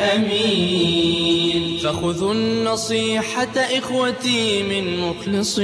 الأمين. فخذوا النصيحة إخوتي من مخلص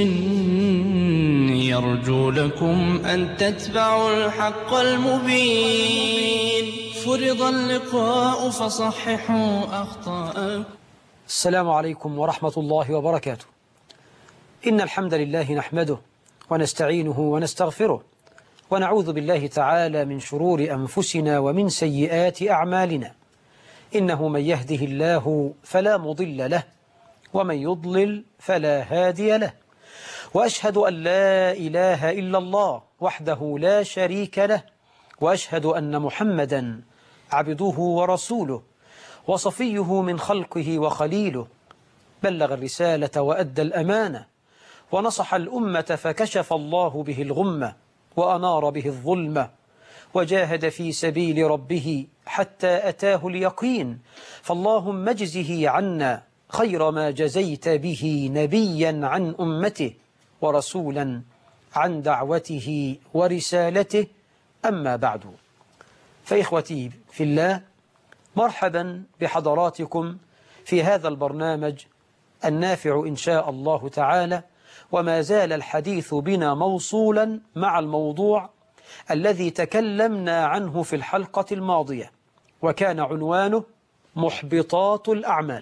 يرجو لكم أن تتبعوا الحق المبين. فرض اللقاء فصححوا أخطاءكم. السلام عليكم ورحمة الله وبركاته. إن الحمد لله نحمده ونستعينه ونستغفره ونعوذ بالله تعالى من شرور أنفسنا ومن سيئات أعمالنا. إنه من يهده الله فلا مضل له ومن يضلل فلا هادي له، وأشهد أن لا إله إلا الله وحده لا شريك له، وأشهد أن محمدا عبده ورسوله وصفيه من خلقه وخليله، بلغ الرسالة وأدى الأمانة ونصح الأمة فكشف الله به الغمة وأنار به الظلمة وجاهد في سبيل ربه حتى أتاه اليقين. فاللهم اجزه عنا خير ما جزيت به نبيا عن أمته ورسولا عن دعوته ورسالته. أما بعد، فإخوتي في الله، مرحبا بحضراتكم في هذا البرنامج النافع إن شاء الله تعالى. وما زال الحديث بنا موصولا مع الموضوع الذي تكلمنا عنه في الحلقة الماضية، وكان عنوانه محبطات الأعمال.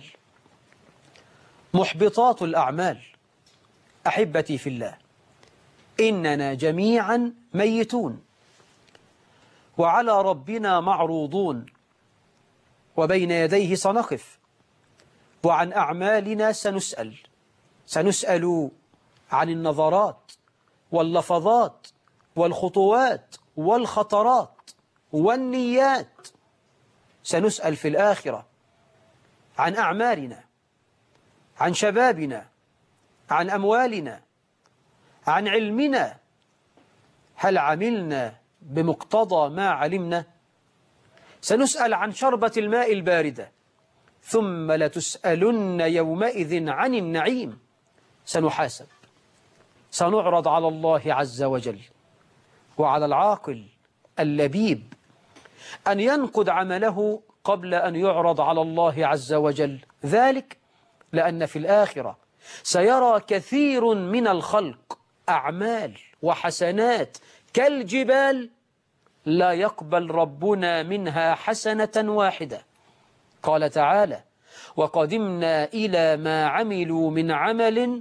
محبطات الأعمال. أحبتي في الله، إننا جميعا ميتون وعلى ربنا معروضون، وبين يديه سنقف، وعن أعمالنا سنسأل عن النظرات واللفظات والخطوات والخطرات والنيات. سنسأل في الآخرة عن أعمالنا، عن شبابنا، عن أموالنا، عن علمنا. هل عملنا بمقتضى ما علمنا؟ سنسأل عن شربة الماء الباردة، ثم لتسألن يومئذ عن النعيم. سنحاسب، سنعرض على الله عز وجل، وعلى العاقل اللبيب أن ينقد عمله قبل أن يعرض على الله عز وجل. ذلك لأن في الآخرة سيرى كثير من الخلق أعمال وحسنات كالجبال لا يقبل ربنا منها حسنة واحدة. قال تعالى: وقدمنا إلى ما عملوا من عمل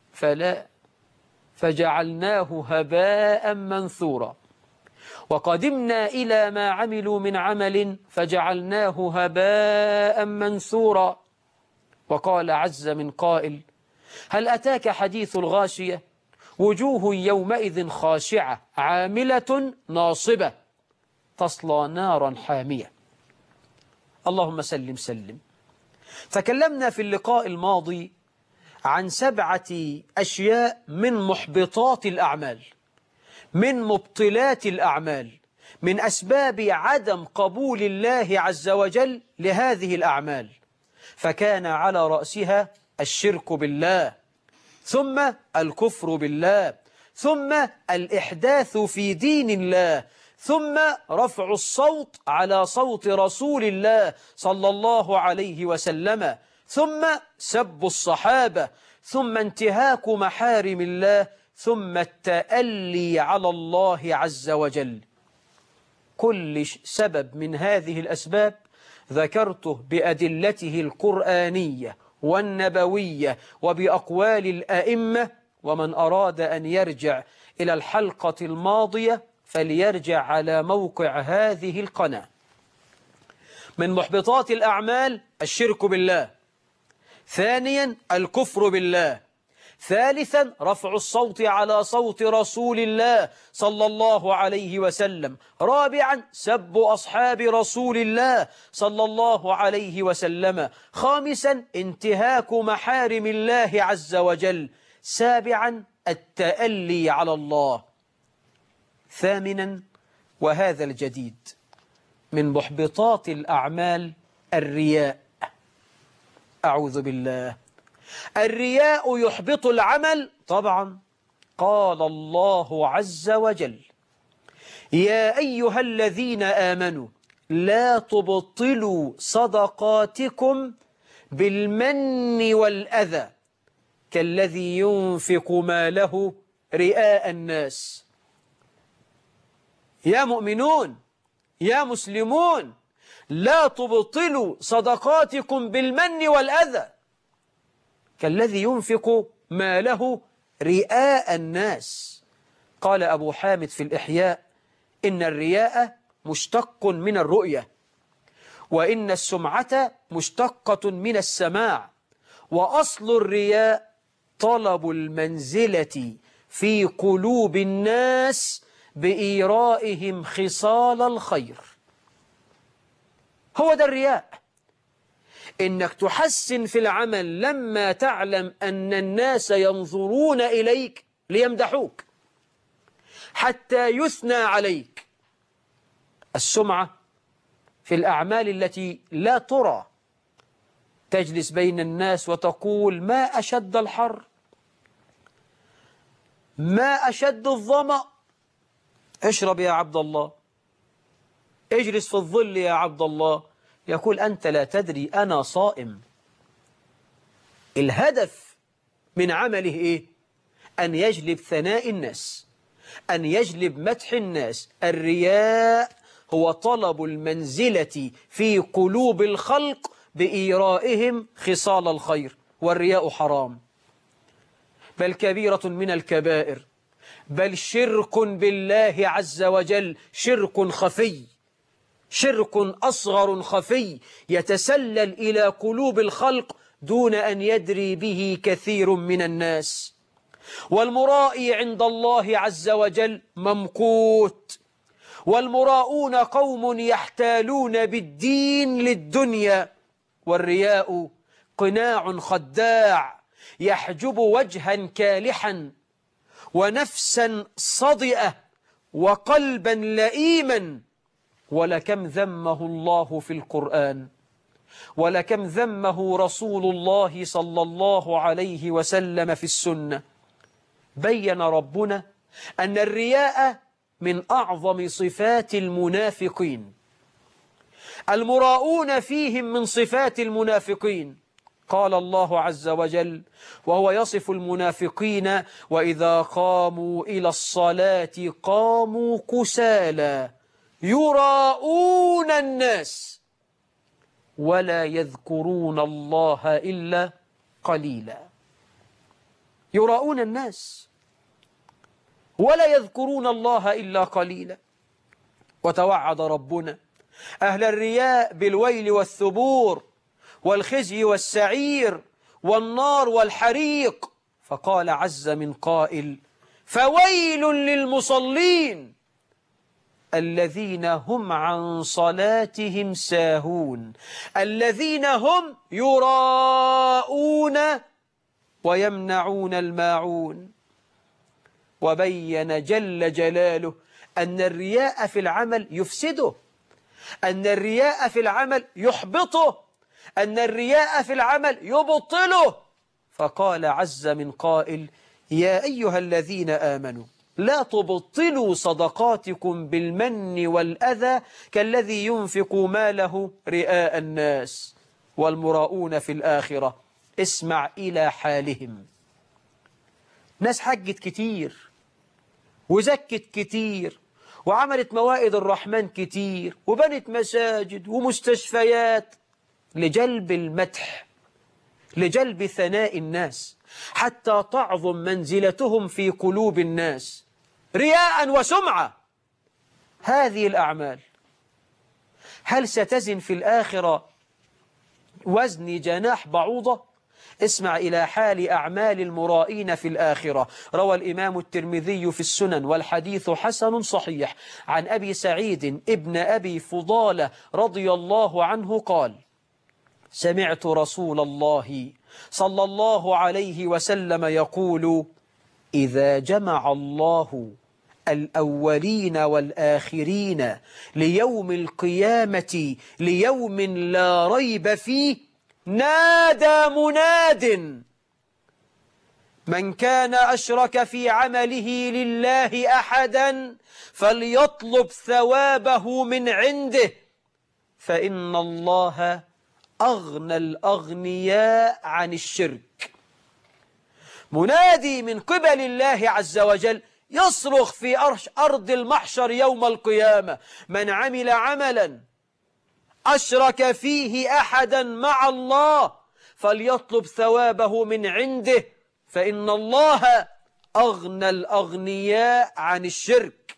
فجعلناه هباء منثورا. وقدمنا إلى ما عملوا من عمل فجعلناه هباء منثورا. وقال عز من قائل: هل أتاك حديث الغاشية؟ وجوه يومئذ خاشعة عاملة ناصبة تصلى نارا حامية. اللهم سلم سلم. تكلمنا في اللقاء الماضي عن 7 أشياء من محبطات الأعمال، من مبطلات الأعمال، من أسباب عدم قبول الله عز وجل لهذه الأعمال. فكان على رأسها الشرك بالله، ثم الكفر بالله، ثم الإحداث في دين الله، ثم رفع الصوت على صوت رسول الله صلى الله عليه وسلم، ثم سب الصحابة، ثم انتهاك محارم الله، ثم التألي على الله عز وجل. كل سبب من هذه الأسباب ذكرته بأدلته القرآنية والنبوية وبأقوال الأئمة. ومن أراد أن يرجع إلى الحلقة الماضية فليرجع على موقع هذه القناة. من محبطات الأعمال الشرك بالله، ثانيا الكفر بالله، ثالثا رفع الصوت على صوت رسول الله صلى الله عليه وسلم، رابعا سب أصحاب رسول الله صلى الله عليه وسلم، خامسا انتهاك محارم الله عز وجل، سابعا التألي على الله، ثامنا وهذا الجديد من محبطات الأعمال الرياء. أعوذ بالله. الرياء يحبط العمل طبعا. قال الله عز وجل: يا أيها الذين آمنوا لا تبطلوا صدقاتكم بالمن والأذى كالذي ينفق ماله رئاء الناس. يا مؤمنون يا مسلمون، لا تبطلوا صدقاتكم بالمن والأذى كالذي ينفق ماله رئاء الناس. قال أبو حامد في الإحياء: إن الرياء مشتق من الرؤية، وإن السمعة مشتقة من السماع، وأصل الرياء طلب المنزلة في قلوب الناس بإيرائهم خصال الخير. هو ده الرياء، إنك تحسن في العمل لما تعلم أن الناس ينظرون إليك ليمدحوك حتى يثنى عليك. السمعة في الأعمال التي لا ترى، تجلس بين الناس وتقول: ما أشد الحر، ما أشد الظمأ، اشرب يا عبد الله، اجلس في الظل يا عبد الله. يقول: أنت لا تدري أنا صائم. الهدف من عمله إيه؟ أن يجلب ثناء الناس، أن يجلب مدح الناس. الرياء هو طلب المنزلة في قلوب الخلق بإيرائهم خصال الخير، والرياء حرام، بل كبيرة من الكبائر، بل شرك بالله عز وجل، شرك خفي، شرك أصغر خفي يتسلل إلى قلوب الخلق دون أن يدري به كثير من الناس. والمرائي عند الله عز وجل ممقوت، والمراؤون قوم يحتالون بالدين للدنيا، والرياء قناع خداع يحجب وجها كالحا ونفسا صدئة وقلبا لئيما. ولكم ذمه الله في القرآن، ولكم ذمه رسول الله صلى الله عليه وسلم في السنة. بين ربنا أن الرياء من أعظم صفات المنافقين، المراؤون فيهم من صفات المنافقين. قال الله عز وجل وهو يصف المنافقين: وإذا قاموا إلى الصلاة قاموا كسالى يراءون الناس ولا يذكرون الله إلا قليلا. يراءون الناس ولا يذكرون الله إلا قليلا. وتوعد ربنا أهل الرياء بالويل والثبور والخزي والسعير والنار والحريق، فقال عز من قائل: فويل للمصلين الذين هم عن صلاتهم ساهون، الذين هم يراءون ويمنعون الماعون. وبين جل جلاله أن الرياء في العمل يفسده، أن الرياء في العمل يحبطه، أن الرياء في العمل يبطله. فقال عز من قائل: يا أيها الذين آمنوا لا تبطلوا صدقاتكم بالمن والأذى كالذي ينفق ماله رئاء الناس. والمراؤون في الآخرة، اسمع إلى حالهم. ناس حجت كتير وزكت كتير وعملت موائد الرحمن كتير وبنت مساجد ومستشفيات لجلب المدح، لجلب ثناء الناس، حتى تعظم منزلتهم في قلوب الناس، رياء وسمعة. هذه الأعمال هل ستزن في الآخرة وزن جناح بعوضة؟ اسمع إلى حال أعمال المرائين في الآخرة. روى الإمام الترمذي في السنن والحديث حسن صحيح عن أبي سعيد ابن أبي فضالة رضي الله عنه قال: سمعت رسول الله صلى الله عليه وسلم يقول: إذا جمع الله الأولين والآخرين ليوم القيامة ليوم لا ريب فيه نادى مناد: من كان أشرك في عمله لله أحدا فليطلب ثوابه من عنده فإن الله أغنى الأغنياء عن الشرك. منادي من قبل الله عز وجل يصرخ في أرض المحشر يوم القيامة: من عمل عملا أشرك فيه أحدا مع الله فليطلب ثوابه من عنده فإن الله أغنى الأغنياء عن الشرك.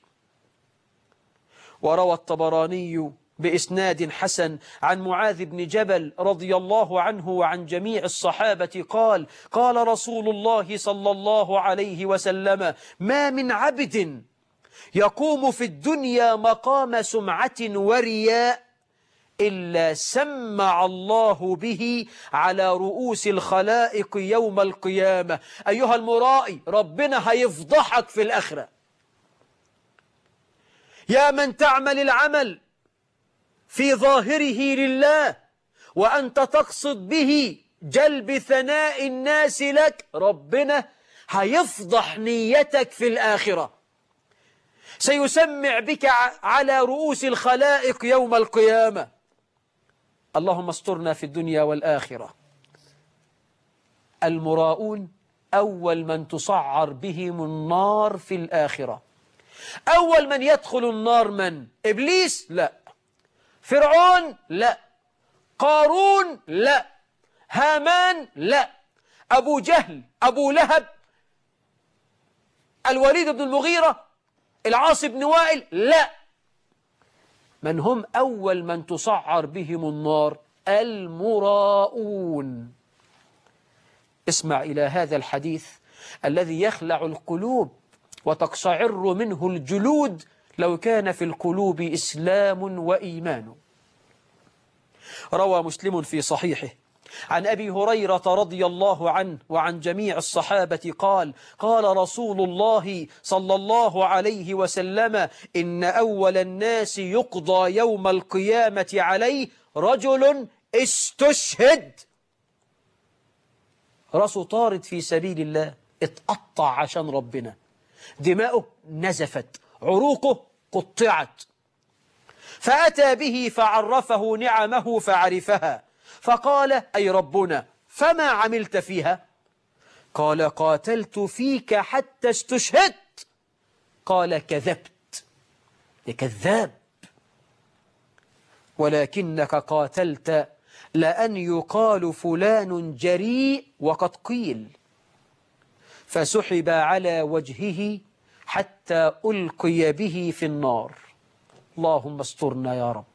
وروى الطبراني بإسناد حسن عن معاذ بن جبل رضي الله عنه وعن جميع الصحابة قال: قال رسول الله صلى الله عليه وسلم: ما من عبد يقوم في الدنيا مقام سمعة ورياء إلا سمع الله به على رؤوس الخلائق يوم القيامة. أيها المرائي، ربنا هيفضحك في الآخرة. يا من تعمل العمل في ظاهره لله وأنت تقصد به جلب ثناء الناس لك، ربنا هيفضح نيتك في الآخرة. سيسمع بك على رؤوس الخلائق يوم القيامة. اللهم استرنا في الدنيا والآخرة. المراؤون أول من تصعر بهم النار في الآخرة. أول من يدخل النار من؟ إبليس؟ لا. فرعون؟ لا. قارون؟ لا. هامان؟ لا. أبو جهل؟ أبو لهب؟ الوليد بن المغيرة؟ العاص بن وائل؟ لا. من هم أول من تصعر بهم النار؟ المراؤون. اسمع إلى هذا الحديث الذي يخلع القلوب وتقشعر منه الجلود لو كان في القلوب إسلام وإيمان. روى مسلم في صحيحه عن أبي هريرة رضي الله عنه وعن جميع الصحابة قال: قال رسول الله صلى الله عليه وسلم: إن أول الناس يقضى يوم القيامة عليه رجل استشهد. رأسه طارد في سبيل الله، اتقطع عشان ربنا، دماؤه نزفت، عروقه قطعت، فأتى به فعرفه نعمه فعرفها، فقال: أي ربنا فما عملت فيها؟ قال: قاتلت فيك حتى استشهدت. قال: كذبت يا كذاب، ولكنك قاتلت لأن يقال فلان جريء وقد قيل. فسحب على وجهه حتى ألقي به في النار. اللهم استرنا يا رب.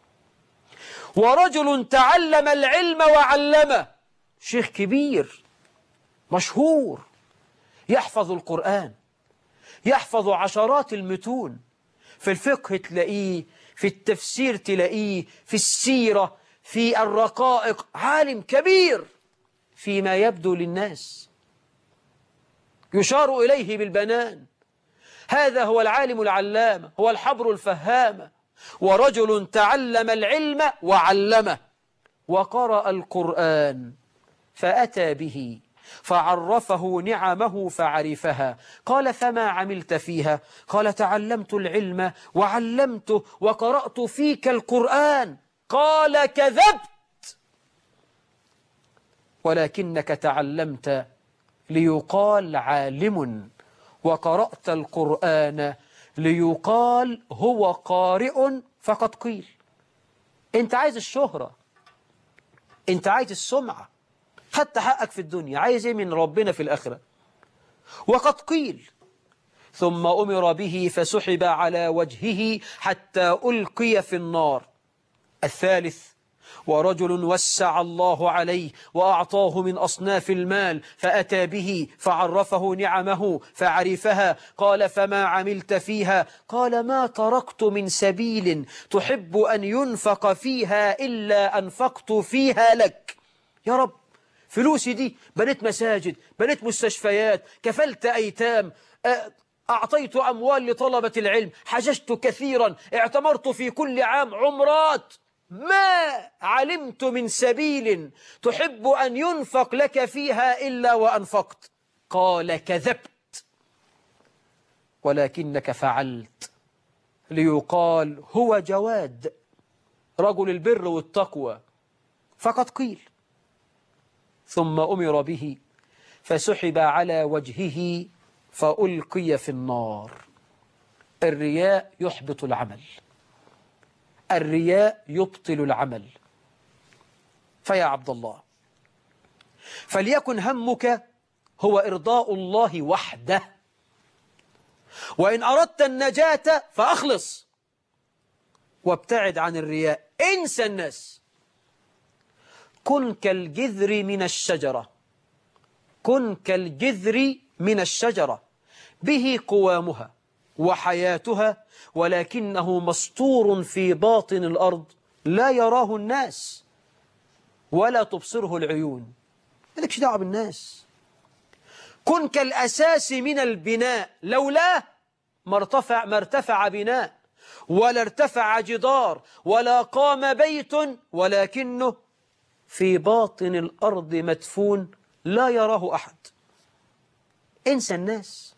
ورجل تعلم العلم وعلمه، شيخ كبير مشهور يحفظ القرآن، يحفظ عشرات المتون، في الفقه تلاقيه، في التفسير تلاقيه، في السيرة، في الرقائق، عالم كبير فيما يبدو للناس، يشار إليه بالبنان. هذا هو العالم العلامة، هو الحبر الفهامة. ورجل تعلم العلم وعلمه وقرأ القرآن فأتى به فعرفه نعمه فعرفها. قال: فما عملت فيها؟ قال: تعلمت العلم وعلمته وقرأت فيك القرآن. قال: كذبت، ولكنك تعلمت ليقال عالم وقرأت القرآن ليقال هو قارئ فقد قيل. انت عايز الشهرة، انت عايز السمعة، خدت حقك في الدنيا، عايز ايه من ربنا في الآخرة؟ وقد قيل. ثم أمر به فسحب على وجهه حتى ألقي في النار. الثالث: ورجل وسع الله عليه وأعطاه من أصناف المال فأتى به فعرفه نعمه فعرفها. قال: فما عملت فيها؟ قال: ما تركت من سبيل تحب أن ينفق فيها إلا أنفقت فيها لك. يا رب، فلوسي دي بنيت مساجد، بنيت مستشفيات، كفلت أيتام، أعطيت أموال لطلبة العلم، حججت كثيرا، اعتمرت في كل عام عمرات، ما علمت من سبيل تحب أن ينفق لك فيها إلا وأنفقت. قال: كذبت، ولكنك فعلت ليقال هو جواد رجل البر والتقوى، فقد قيل. ثم أمر به فسحب على وجهه فألقي في النار. الرياء يحبط العمل، الرياء يبطل العمل. فيا عبد الله، فليكن همك هو إرضاء الله وحده، وإن أردت النجاة فأخلص وابتعد عن الرياء، انسى الناس. كن كالجذر من الشجرة، كن كالجذر من الشجرة، به قوامها وحياتها، ولكنه مستور في باطن الأرض لا يراه الناس ولا تبصره العيون. مالكش دعوة بالناس. كن كالأساس من البناء، لولاه ما ارتفع بناء، ولا ارتفع جدار، ولا قام بيت، ولكنه في باطن الأرض مدفون لا يراه أحد. انسى الناس.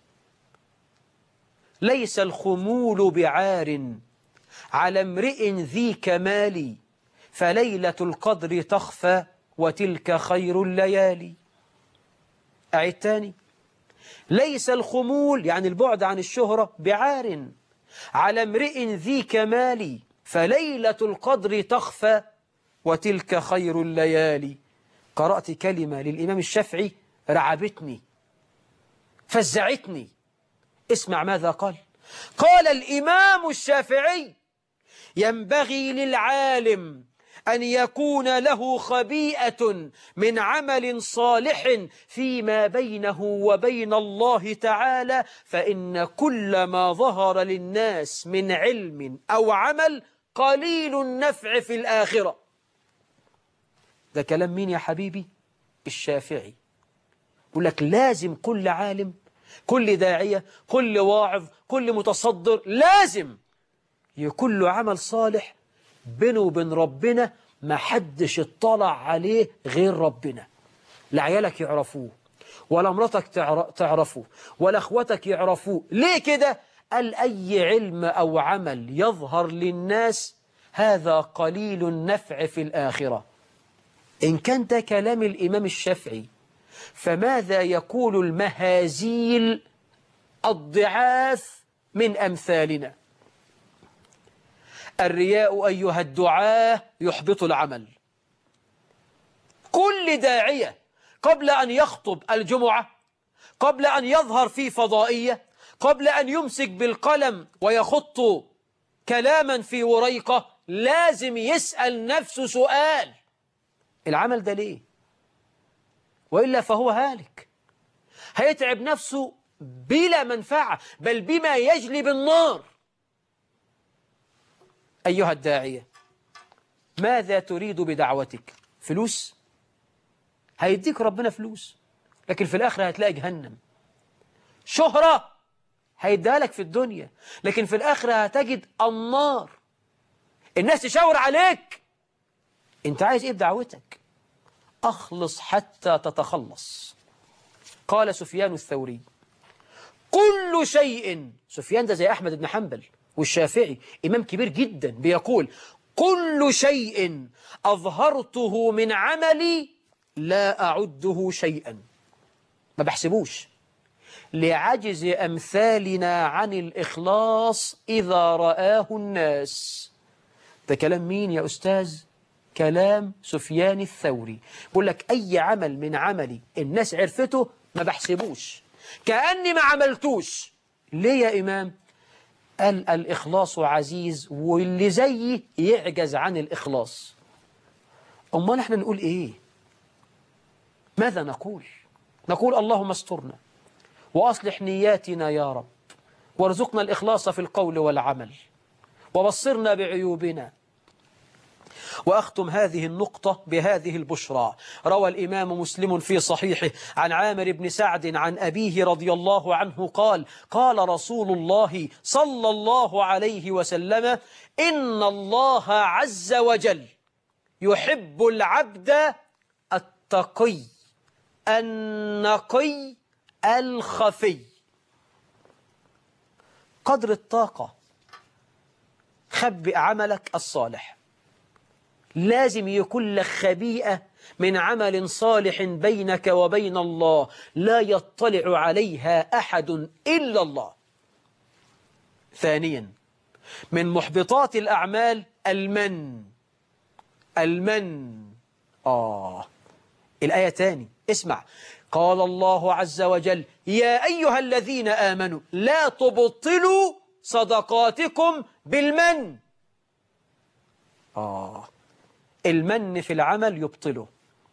ليس الخمول بعار على امرئ ذي كمال، فليلة القدر تخفى وتلك خير الليالي. أعيد تاني. ليس الخمول يعني البعد عن الشهرة بعار على امرئ ذي كمال، فليلة القدر تخفى وتلك خير الليالي. قرأت كلمة للإمام الشافعي رعبتني فزعتني. اسمع ماذا قال. قال الإمام الشافعي: ينبغي للعالم أن يكون له خبيئة من عمل صالح فيما بينه وبين الله تعالى، فإن كل ما ظهر للناس من علم أو عمل قليل النفع في الآخرة. ده كلام مين يا حبيبي؟ الشافعي. يقول لك لازم كل عالم، كل داعية، كل واعظ، كل متصدر لازم يكون له عمل صالح بينه وبين ربنا ما حدش اطلع عليه غير ربنا. لا عيالك يعرفوه، ولا مراتك تعرفه، ولا اخواتك يعرفوه. ليه كده؟ قال أي علم أو عمل يظهر للناس هذا قليل النفع في الآخرة. إن كان ده كلام الإمام الشافعي، فماذا يقول المهازيل الضعاف من أمثالنا؟ الرياء أيها الدعاة يحبط العمل. كل داعية قبل أن يخطب الجمعة، قبل أن يظهر في فضائية، قبل أن يمسك بالقلم ويخط كلاما في وريقة، لازم يسأل نفسه سؤال: العمل ده ليه؟ وإلا فهو هالك، هيتعب نفسه بلا منفعة، بل بما يجلب النار. أيها الداعية، ماذا تريد بدعوتك؟ فلوس؟ هيديك ربنا فلوس، لكن في الآخرة هتلاقي جهنم. شهرة؟ هيديها لك في الدنيا، لكن في الآخرة هتجد النار. الناس تشاور عليك. انت عايز ايه بدعوتك؟ أخلص حتى تتخلص. قال سفيان الثوري: كل شيء. سفيان ده زي أحمد بن حنبل والشافعي، إمام كبير جدا، بيقول: كل شيء أظهرته من عملي لا أعده شيئا، ما بحسبوش، لعجز أمثالنا عن الإخلاص إذا رآه الناس. ده كلام مين يا أستاذ؟ كلام سفيان الثوري. بقول لك أي عمل من عملي الناس عرفته ما بحسبوش، كأني ما عملتوش. ليه يا إمام؟ قال: الإخلاص عزيز، واللي زيي يعجز عن الإخلاص. أمال احنا نقول إيه؟ ماذا نقول؟ نقول: اللهم استرنا وأصلح نياتنا يا رب، وارزقنا الإخلاص في القول والعمل، وبصرنا بعيوبنا. وأختم هذه النقطة بهذه البشرى. روى الإمام مسلم في صحيحه عن عامر بن سعد عن أبيه رضي الله عنه قال: قال رسول الله صلى الله عليه وسلم: إن الله عز وجل يحب العبد التقي النقي الخفي. قدر الطاقة خبئ عملك الصالح، لازم يكون لك خبيئة من عمل صالح بينك وبين الله لا يطلع عليها أحد إلا الله. ثانيا من محبطات الأعمال المن. الآية تاني اسمع، قال الله عز وجل يا أيها الذين آمنوا لا تبطلوا صدقاتكم بالمن. المن في العمل يبطله.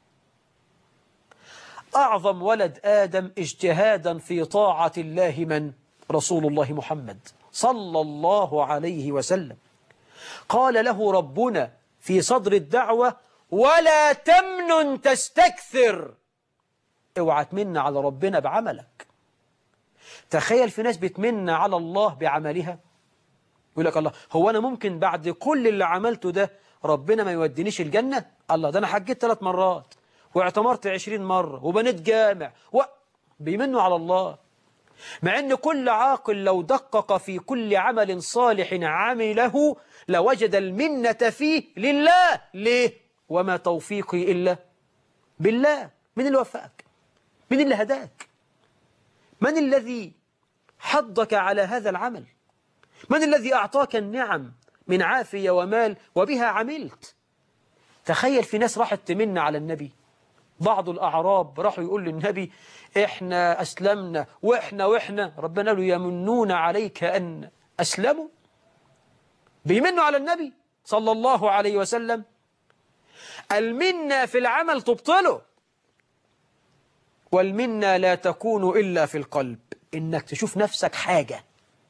أعظم ولد آدم اجتهادا في طاعة الله من؟ رسول الله محمد صلى الله عليه وسلم. قال له ربنا في صدر الدعوة ولا تمنن تستكثر. اوعى تمن على ربنا بعملك. تخيل في ناس بتمن على الله بعملها، يقول لك الله هو أنا ممكن بعد كل اللي عملته ده ربنا ما يودينيش الجنة؟ الله ده أنا حجيت 3 مرات واعتمرت 20 مرة وبنيت جامع بيمنوا على الله. مع أن كل عاقل لو دقق في كل عمل صالح عمله لوجد المنة فيه لله. ليه؟ وما توفيقي إلا بالله. من اللي وفقك؟ من اللي هداك؟ من الذي حضك على هذا العمل؟ من الذي أعطاك النعم من عافية ومال وبها عملت؟ تخيل في ناس راحت تمن على النبي. بعض الأعراب راحوا يقول للنبي إحنا أسلمنا وإحنا ربنا له يمنون عليك أن أسلموا. بيمنوا على النبي صلى الله عليه وسلم. المنة في العمل تبطله، والمنة لا تكون إلا في القلب. إنك تشوف نفسك حاجة.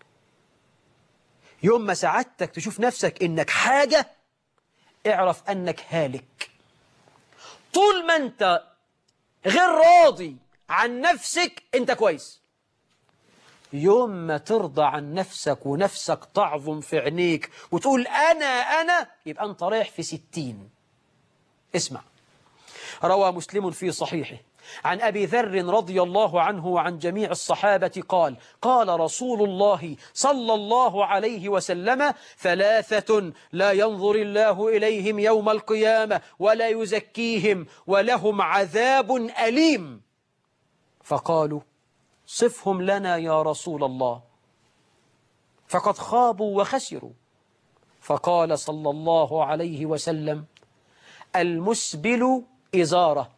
يوم ما سعادتك تشوف نفسك إنك حاجة اعرف أنك هالك. طول ما أنت غير راضي عن نفسك أنت كويس. يوم ما ترضى عن نفسك ونفسك تعظم في عينيك وتقول أنا يبقى أنت رايح في 60. اسمع، روى مسلم في صحيحه عن أبي ذر رضي الله عنه وعن جميع الصحابة قال قال رسول الله صلى الله عليه وسلم 3 لا ينظر الله إليهم يوم القيامة ولا يزكيهم ولهم عذاب أليم. فقالوا صفهم لنا يا رسول الله، فقد خابوا وخسروا. فقال صلى الله عليه وسلم المسبل إزاره،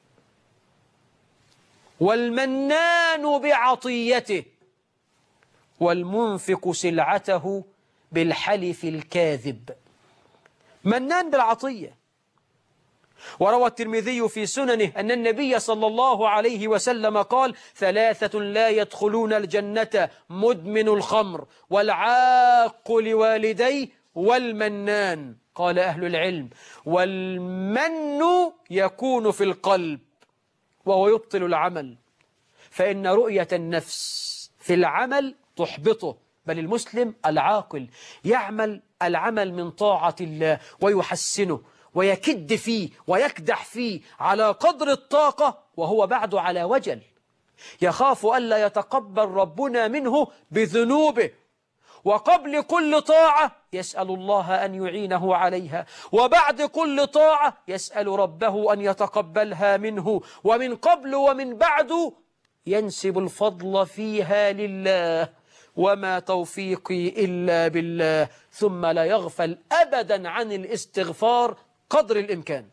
والمنان بعطيته، والمنفق سلعته بالحلف الكاذب. منان بالعطية. وروى الترمذي في سننه أن النبي صلى الله عليه وسلم قال 3 لا يدخلون الجنة مدمن الخمر والعاق لوالديه والمنان. قال أهل العلم والمن يكون في القلب وهو يبطل العمل، فإن رؤية النفس في العمل تحبطه. بل المسلم العاقل يعمل العمل من طاعة الله ويحسنه ويكد فيه ويكدح فيه على قدر الطاقة وهو بعد على وجل، يخاف ألا يتقبل ربنا منه بذنوبه، وقبل كل طاعة يسأل الله أن يعينه عليها، وبعد كل طاعة يسأل ربه أن يتقبلها منه، ومن قبل ومن بعد ينسب الفضل فيها لله، وما توفيقي إلا بالله. ثم لا يغفل أبدا عن الاستغفار قدر الإمكان.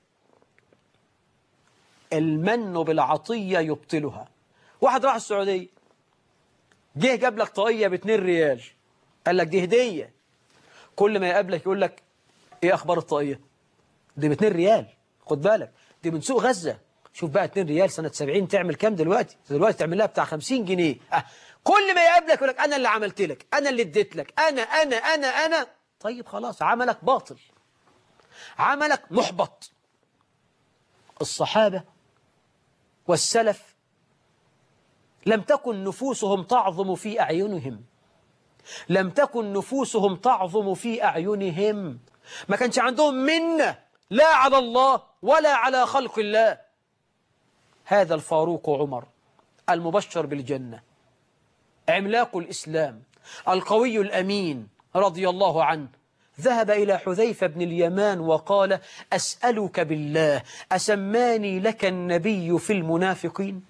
المن بالعطية يبطلها. واحد راح السعودية جه جاب لك طاقية ب2 ريال، قال لك دي هدية. كل ما يقابلك يقول لك ايه اخبار الطاقية؟ دي ب2 ريال، خد بالك دي من سوق غزة. شوف بقى 2 ريال سنة 70 تعمل كام دلوقتي؟ دلوقتي تعمل لها بتاع 50 جنيه. كل ما يقابلك يقول لك انا اللي عملت لك، انا اللي اديت لك، انا. طيب خلاص عملك باطل، عملك محبط. الصحابة والسلف لم تكن نفوسهم تعظم في أعينهم، لم تكن نفوسهم تعظم في أعينهم. ما كانش عندهم منة لا على الله ولا على خلق الله. هذا الفاروق عمر المبشر بالجنة، عملاق الإسلام، القوي الأمين رضي الله عنه، ذهب إلى حذيفة بن اليمان وقال: أسألك بالله أسماني لك النبي في المنافقين؟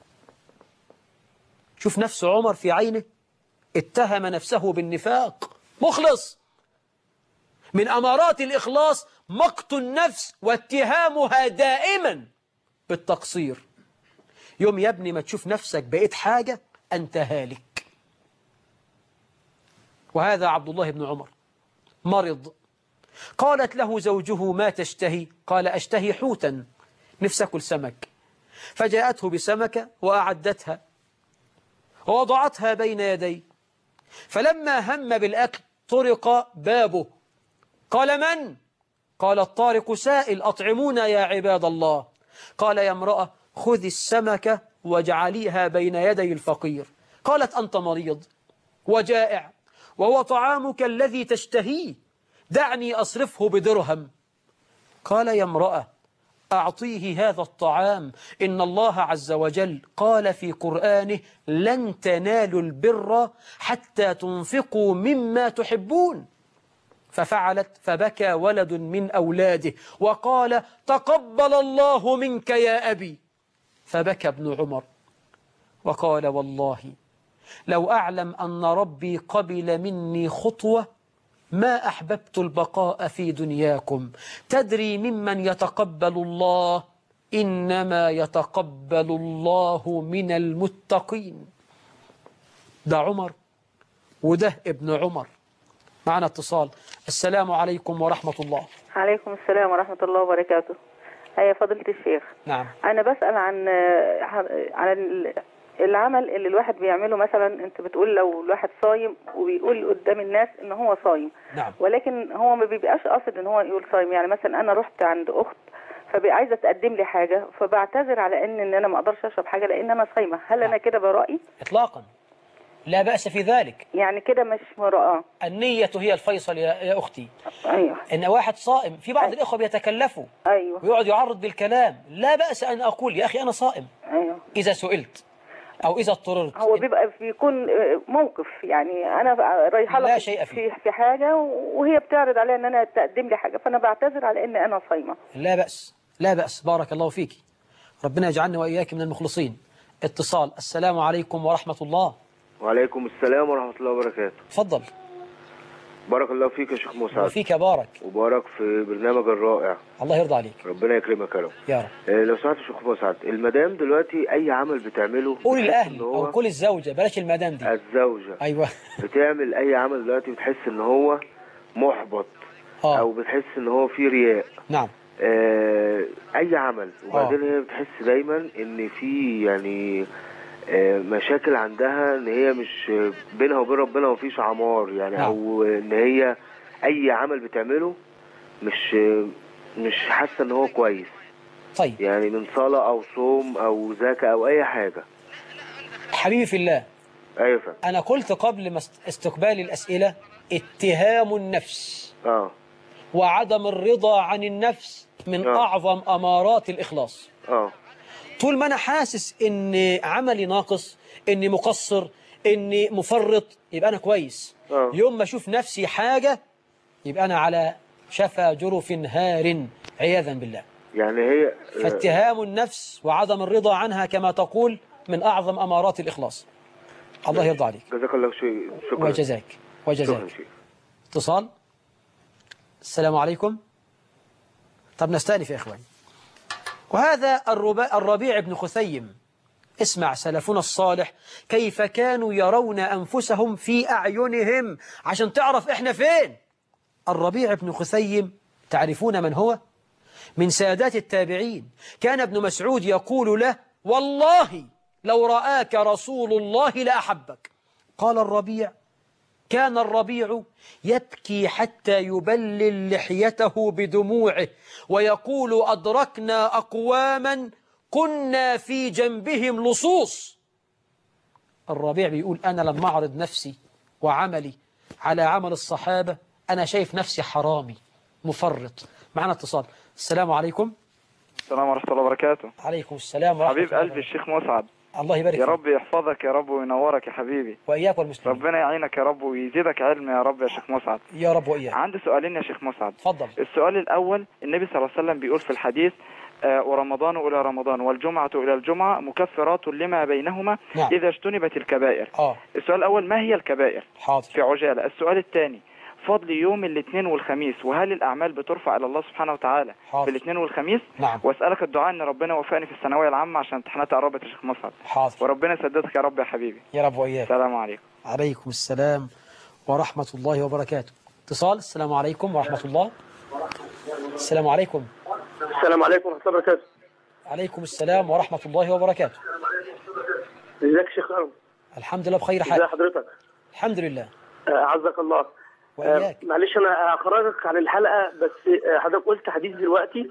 شوف نفس عمر في عينه، اتهم نفسه بالنفاق، مخلص. من أمارات الإخلاص مقت النفس واتهامها دائما بالتقصير. يوم يا ابني ما تشوف نفسك بقيت حاجة أنت هالك. وهذا عبد الله بن عمر مرض، قالت له زوجه: ما تشتهي؟ قال: أشتهي حوتا، نفسي أكل سمك. فجاءته بسمكة وأعدتها ووضعتها بين يديه، فلما هم بالأكل طرق بابه، قال: من؟ قال: الطارق سائل، أطعمونا يا عباد الله. قال: يا امرأة خذي السمكة واجعليها بين يدي الفقير. قالت: أنت مريض وجائع وهو طعامك الذي تشتهيه، دعني أصرفه بدرهم. قال: يا امرأة أعطيه هذا الطعام، إن الله عز وجل قال في قرآنه: لن تنالوا البر حتى تنفقوا مما تحبون. ففعلت، فبكى ولد من أولاده وقال: تقبل الله منك يا أبي. فبكى ابن عمر وقال: والله لو أعلم أن ربي قبل مني خطوة ما أحببت البقاء في دنياكم. تدري ممن يتقبل الله؟ إنما يتقبل الله من المتقين. ده عمر وده ابن عمر. معنا اتصال. السلام عليكم ورحمة الله. عليكم السلام ورحمة الله وبركاته. هيا فضيلة الشيخ. نعم. أنا بسأل عن العمل اللي الواحد بيعمله. مثلا أنت بتقول لو الواحد صايم وبيقول قدام الناس إن هو صايم، نعم. ولكن هو ما بيبقاش قاصد إن هو يقول صايم. يعني مثلا أنا رحت عند أخت عايزة تقدم لي حاجة، فبعتذر على إن أنا ما أقدرش أشرب حاجة لأن أنا صايمة. هل نعم. أنا كده برائي؟ إطلاقا، لا بأس في ذلك. يعني كده مش مراءة. النية هي الفيصل يا أختي. أيوه. إن واحد صائم، في بعض الإخوة بيتكلفوا أيوه ويقعد يعرض بالكلام. لا بأس أن أقول: يا أخي أنا صائم. أيوه. إذا سئلت أو إذا اضطررت. هو بيكون موقف، يعني أنا رايحة لا لها شيء فيه. في حاجة وهي بتعرض عليها إن أنا تقدم لي حاجة، فأنا بعتذر على إن أنا صايمة. لا بأس، لا بأس. بارك الله فيك، ربنا يجعلنا وإياك من المخلصين. اتصال. السلام عليكم ورحمة الله. وعليكم السلام ورحمة الله وبركاته. تفضل. بارك الله فيك يا شيخ مسعد. وفيك بارك. وبارك في برنامج الرائع. الله يرضى عليك. ربنا يكرمك يا رب. يا رب. لو سمحت يا شيخ مسعد، المدام دلوقتي أي عمل بتعمله قول الأهل أو قول الزوجة، بلاش المدام دي. الزوجة. أيوة. بتعمل أي عمل دلوقتي بتحس إن هو محبط. أو بتحس إن هو فيه رياء. نعم. أي عمل، وبعدين هي بتحس دايما إن في يعني مشاكل عندها، ان هي مش بينها وبين ربنا مفيش عمار يعني. نعم. او ان هي اي عمل بتعمله مش حاسه ان هو كويس. طيب. يعني من صلاة او صوم او زكاة او اي حاجة. حبيبي في الله. ايوه فهم. انا قلت قبل استقبال الاسئلة: اتهام النفس وعدم الرضا عن النفس من اعظم امارات الاخلاص. طول ما أنا حاسس إن عملي ناقص، إني مقصر، إني مفرط، يبقى أنا كويس. يوم ما أشوف نفسي حاجة يبقى أنا على شفا جرف هار عياذا بالله. يعني هي فاتهام النفس وعدم الرضا عنها كما تقول من أعظم أمارات الإخلاص. الله يرضى عليك. جزاك الله شكرا. وجزاك. اتصال. السلام عليكم. طب نستأنف يا إخواني. وهذا الربيع بن خثيم. اسمع سلفنا الصالح كيف كانوا يرون أنفسهم في أعينهم عشان تعرف إحنا فين. الربيع بن خثيم تعرفون من هو؟ من سادات التابعين. كان ابن مسعود يقول له: والله لو رآك رسول الله لأحبك. قال الربيع: كان الربيع يبكي حتى يبلل لحيته بدموعه ويقول: أدركنا أقواما كنا في جنبهم لصوص. الربيع بيقول: أنا لما أعرض نفسي وعملي على عمل الصحابة أنا شايف نفسي حرامي مفرط. معنا اتصال. السلام عليكم. السلام ورحمة الله وبركاته. عليكم السلام ورحمة الله. حبيب قلبي الشيخ مسعد، الله يبارك يا فيك. رب يحفظك يا رب وينورك يا حبيبي. وإياك والمسلمين. ربنا يعينك يا رب ويزيدك علم يا رب يا شيخ مسعد. يا رب وإياك. عندي سؤالين يا شيخ مسعد. اتفضل. السؤال الأول، النبي صلى الله عليه وسلم بيقول في الحديث ورمضان إلى رمضان والجمعة إلى الجمعة مكفرات لما بينهما نعم. إذا اجتنبت الكبائر. السؤال الأول، ما هي الكبائر؟ حاضر. في عجالة. السؤال الثاني، فضل يوم الاثنين والخميس، وهل الأعمال بترفع إلى الله سبحانه وتعالى حاضر. في الاثنين والخميس؟ نعم. وأسألك الدعاء إن ربنا يوفقني في الثانوية العامة عشان امتحاناتي قربت يا شيخ مسعد. حاضر. وربنا يسددك يا رب يا حبيبي. يا رب وإياك. السلام عليكم. عليكم السلام ورحمة الله وبركاته. اتصال. السلام عليكم ورحمة الله. السلام عليكم. السلام عليكم ورحمة الله وبركاته. عليكم السلام ورحمة الله وبركاته. ازيك يا شيخ أرم؟ الحمد لله بخير حال. ازي حضرتك؟ الحمد لله. أعزك الله. وإياك. معلش أنا أخرجك عن الحلقة، بس حضرتك قلت حديث دلوقتي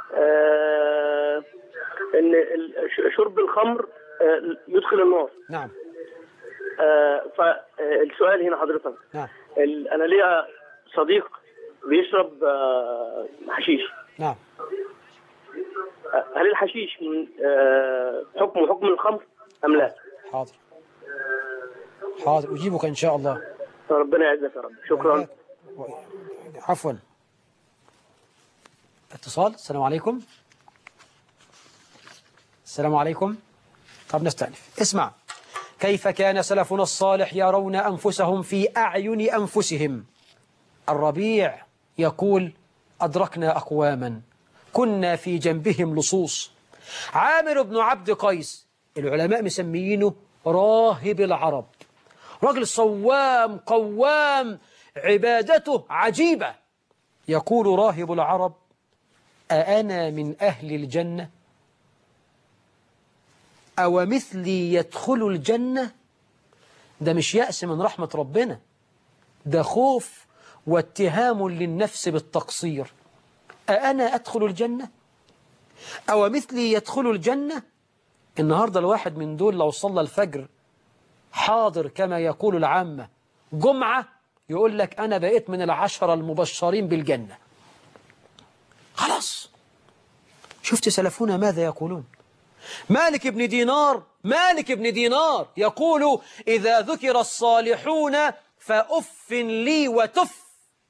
إن شرب الخمر يدخل النار. نعم. فالسؤال هنا حضرتك، نعم. أنا ليا صديق بيشرب حشيش. نعم. هل الحشيش من حكم الخمر أم لا؟ حاضر. حاضر، أجيبك إن شاء الله. ربنا يعزك يا رب. شكرا. عفوا. اتصال. السلام عليكم. السلام عليكم. طب نستأنف. اسمع. كيف كان سلفنا الصالح يرون أنفسهم في أعين أنفسهم. الربيع يقول: أدركنا أقواما كنا في جنبهم لصوص. عامر بن عبد قيس العلماء مسميينه راهب العرب، رجل صوام قوام، عبادته عجيبة. يقول راهب العرب: أأنا من أهل الجنة؟ أو مثلي يدخل الجنة؟ ده مش يأس من رحمة ربنا، ده خوف واتهام للنفس بالتقصير. أأنا أدخل الجنة؟ أو مثلي يدخل الجنة؟ النهاردة الواحد من دول لو صلى الفجر حاضر كما يقول العامة جمعة، يقول لك أنا بقيت من 10 المبشرين بالجنة. خلاص. شفت سلفنا ماذا يقولون؟ مالك بن دينار يقول: إذا ذكر الصالحون فأف لي وتف.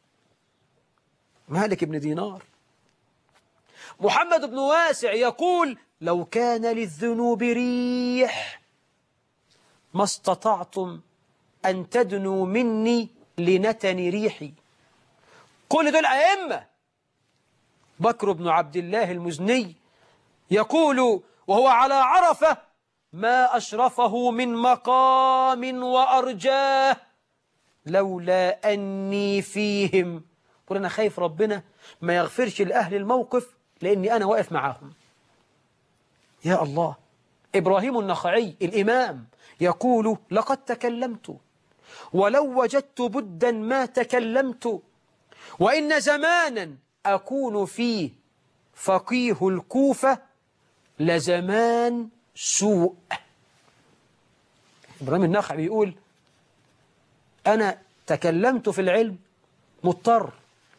مالك بن دينار. محمد بن واسع يقول: لو كان للذنوب ريح ما استطعتم أن تدنوا مني لنتن ريحي. كل دول أئمة. بكر بن عبد الله المزني يقول وهو على عرفة: ما أشرفه من مقام وأرجاه لولا أني فيهم. قل أنا خايف ربنا ما يغفرش لأهل الموقف لأني أنا واقف معاهم. يا الله. إبراهيم النخعي الإمام يقول: لقد تكلمت ولو وجدت بدا ما تكلمت، وإن زمانا أكون فيه فقيه الكوفة لزمان سوء. إبراهيم النخعي بيقول: أنا تكلمت في العلم مضطر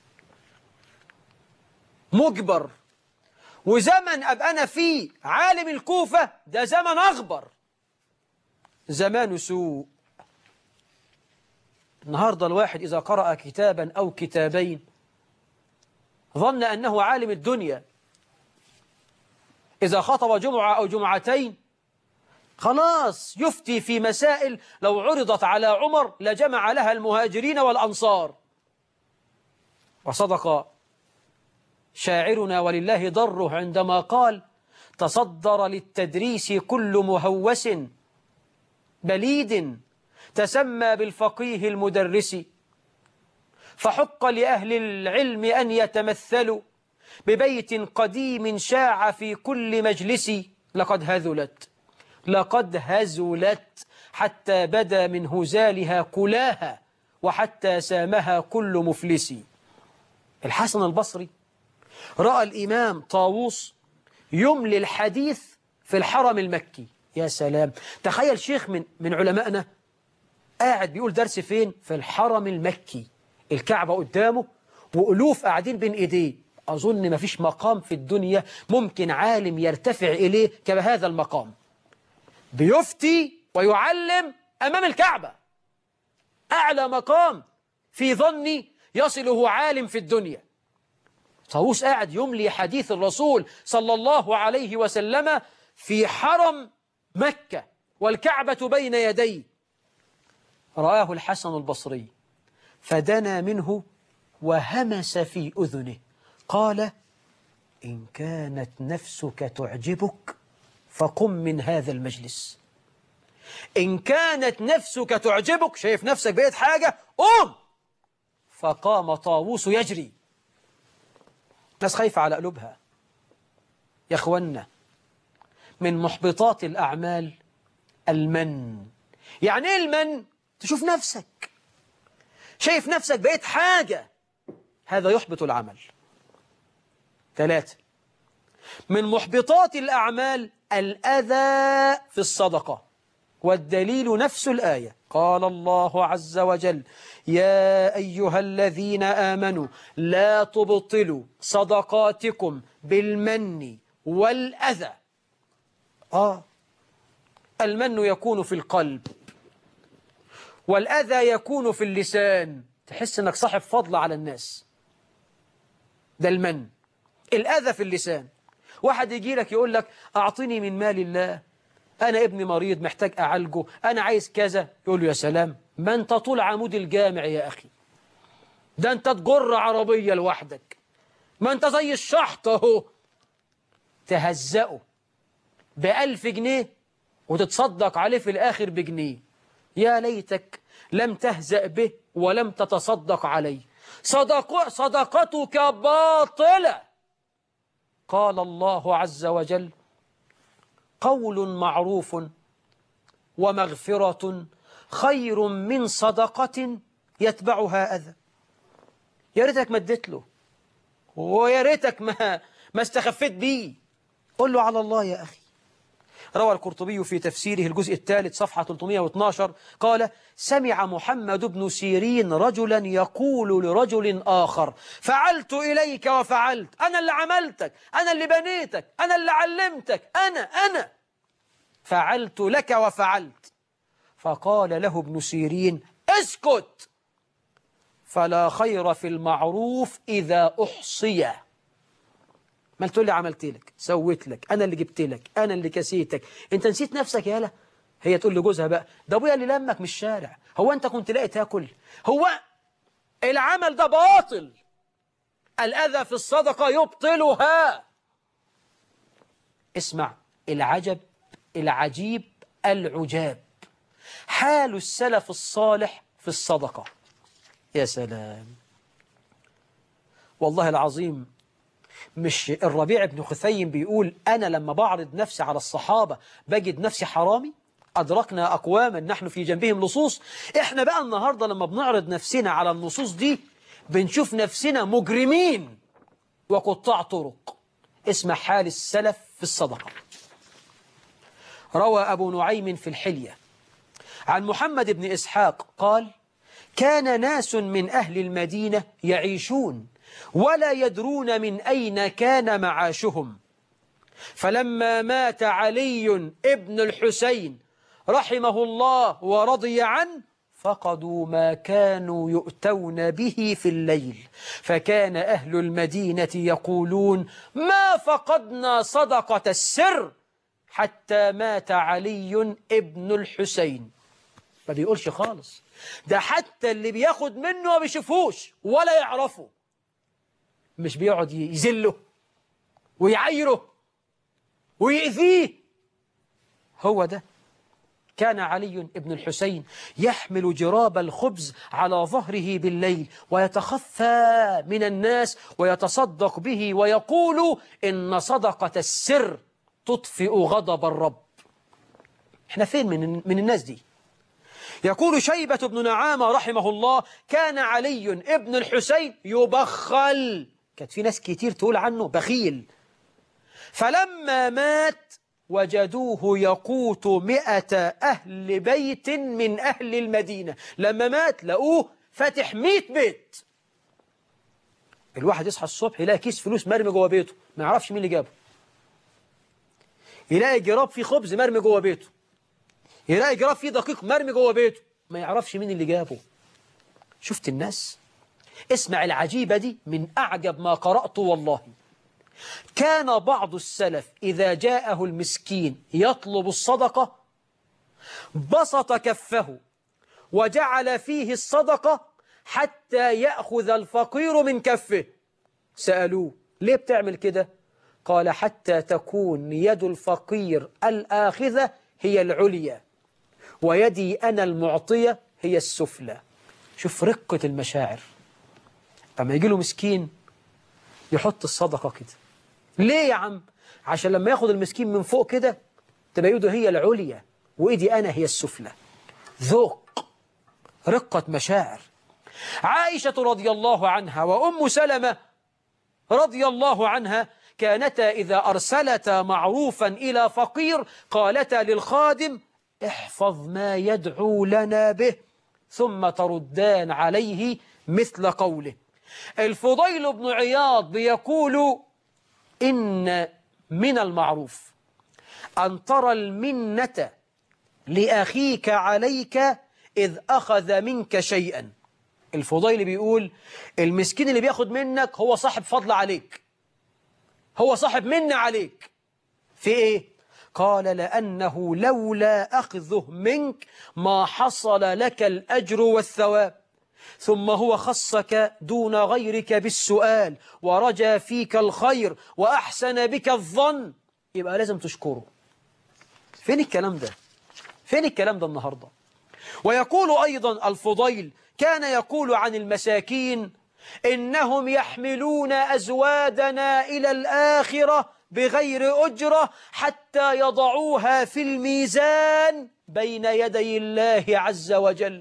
مجبر، وزمن أبقى أنا فيه عالم الكوفة ده زمن أغبر، زمان سوء. النهاردة الواحد إذا قرأ كتابا أو كتابين ظن أنه عالم الدنيا، إذا خطب جمعة أو جمعتين خلاص يفتي في مسائل لو عرضت على عمر لجمع لها المهاجرين والأنصار. وصدق شاعرنا ولله ضره عندما قال: تصدر للتدريس كل مهوس بليد تسمى بالفقيه المدرس، فحق لأهل العلم أن يتمثلوا ببيت قديم شاع في كل مجلس. لقد هزلت حتى بدا من هزالها كلاها، وحتى سامها كل مفلس. الحسن البصري رأى الإمام طاووس يملي الحديث في الحرم المكي. يا سلام، تخيل شيخ من علمائنا قاعد بيقول درس فين؟ في الحرم المكي، الكعبة قدامه وألوف قاعدين بين إيديه. أظن ما فيش مقام في الدنيا ممكن عالم يرتفع إليه كهذا المقام. بيفتي ويعلم أمام الكعبة، أعلى مقام في ظني يصله عالم في الدنيا. طاووس قاعد يملي حديث الرسول صلى الله عليه وسلم في حرم مكة والكعبة بين يديه. رآه الحسن البصري فدنا منه وهمس في أذنه قال: إن كانت نفسك تعجبك فقم من هذا المجلس. إن كانت نفسك تعجبك، شايف نفسك بقيت حاجة، قوم. فقام طاووس يجري. ناس خايفة على قلوبها. يا أخوانا، من محبطات الأعمال المن. يعني إيه المن؟ تشوف نفسك، شايف نفسك بقيت حاجة، هذا يحبط العمل. 3، من محبطات الأعمال الأذى في الصدقة، والدليل نفس الآية. قال الله عز وجل: يا أيها الذين آمنوا لا تبطلوا صدقاتكم بالمن والأذى. المن يكون في القلب، والأذى يكون في اللسان، تحس أنك صاحب فضل على الناس، ده المن. الأذى في اللسان، واحد يجي لك يقول لك أعطني من مال الله، أنا ابني مريض محتاج أعالجه، أنا عايز كذا، يقول له يا سلام، ما أنت طول عمود الجامع يا أخي، ده أنت تجر عربية لوحدك، ما أنت زي الشحط أهو. تهزقه ب1000 جنيه وتتصدق عليه في الآخر بجنيه. يا ليتك لم تهزأ به ولم تتصدق عليه، صدقتك باطلة. قال الله عز وجل: قول معروف ومغفرة خير من صدقة يتبعها أذى. يا ريتك ما اديت له، ويا ريتك ما استخفيت بيه، قل له على الله يا أخي. روى القرطبي في تفسيره الجزء الثالث صفحة 312 قال: سمع محمد بن سيرين رجلا يقول لرجل آخر: فعلت إليك وفعلت، أنا اللي عملتك، أنا اللي بنيتك، أنا اللي علمتك، أنا فعلت لك وفعلت. فقال له ابن سيرين: اسكت، فلا خير في المعروف إذا أحصي. ما تقول لي عملت لك، سويت لك، أنا اللي جبت لك، أنا اللي كسيتك، أنت نسيت نفسك يالا. هي تقول لجوزها بقى: ده أبويا اللي لمك من الشارع، هو أنت كنت لاقي تاكل؟ هو العمل ده باطل، الأذى في الصدقة يبطلها. اسمع العجب العجيب العجاب، حال السلف الصالح في الصدقة. يا سلام، والله العظيم، مش الربيع بن خثيم بيقول: أنا لما بعرض نفسي على الصحابة بجد نفسي حرامي، أدركنا أقواما نحن في جنبهم لصوص. إحنا بقى النهاردة لما بنعرض نفسنا على النصوص دي بنشوف نفسنا مجرمين وقطاع طرق. اسمع حال السلف في الصدقة. روى أبو نعيم في الحلية عن محمد بن إسحاق قال: كان ناس من أهل المدينة يعيشون ولا يدرون من أين كان معاشهم، فلما مات علي ابن الحسين رحمه الله ورضي عنه فقدوا ما كانوا يؤتون به في الليل، فكان أهل المدينة يقولون: ما فقدنا صدقة السر حتى مات علي ابن الحسين. ما بيقولش خالص، ده حتى اللي بياخد منه ما بيشوفوش ولا يعرفه، مش بيقعد يذله ويعيره ويؤذيه. هو ده كان علي ابن الحسين يحمل جراب الخبز على ظهره بالليل ويتخفى من الناس ويتصدق به ويقول: إن صدقة السر تطفئ غضب الرب. احنا فين من الناس دي؟ يقول شيبة بن نعامة رحمه الله: كان علي ابن الحسين يبخل، كانت في ناس كتير تقول عنه بخيل، فلما مات وجدوه يقوت 100 أهل بيت من أهل المدينة. لما مات لقوه فاتح 100 بيت. الواحد يصحى الصبح يلاقي كيس فلوس مرمي جوه بيته، ما يعرفش مين اللي جابه. يلاقي جراب فيه خبز مرمي جوه بيته، يلاقي جراب فيه دقيق مرمي جوه بيته ما يعرفش مين اللي جابه. شفت الناس؟ اسمع العجيبة دي من أعجب ما قرأت والله. كان بعض السلف إذا جاءه المسكين يطلب الصدقة بسط كفه وجعل فيه الصدقة حتى يأخذ الفقير من كفه. سألوه ليه بتعمل كده؟ قال حتى تكون يد الفقير الآخذة هي العليا ويدي أنا المعطية هي السفلى. شوف رقة المشاعر. أما يجي له مسكين يحط الصدقة كده. ليه يا عم؟ عشان لما ياخد المسكين من فوق كده تبقى يده هي العليا وإيدي أنا هي السفلى. ذوق، رقة مشاعر. عائشة رضي الله عنها وأم سلمة رضي الله عنها كانتا إذا أرسلتا معروفا إلى فقير قالتا للخادم احفظ ما يدعو لنا به ثم تردان عليه مثل قوله. الفضيل بن عياض بيقول إن من المعروف أن ترى المنة لأخيك عليك إذ أخذ منك شيئا. الفضيل بيقول المسكين اللي بياخد منك هو صاحب فضل عليك، هو صاحب منة عليك. في إيه؟ قال لأنه لولا أخذه منك ما حصل لك الأجر والثواب، ثم هو خصك دون غيرك بالسؤال ورجى فيك الخير وأحسن بك الظن، يبقى لازم تشكره. فين الكلام ده؟ فين الكلام ده النهاردة؟ ويقول أيضا الفضيل كان يقول عن المساكين إنهم يحملون أزوادنا إلى الآخرة بغير أجرة حتى يضعوها في الميزان بين يدي الله عز وجل.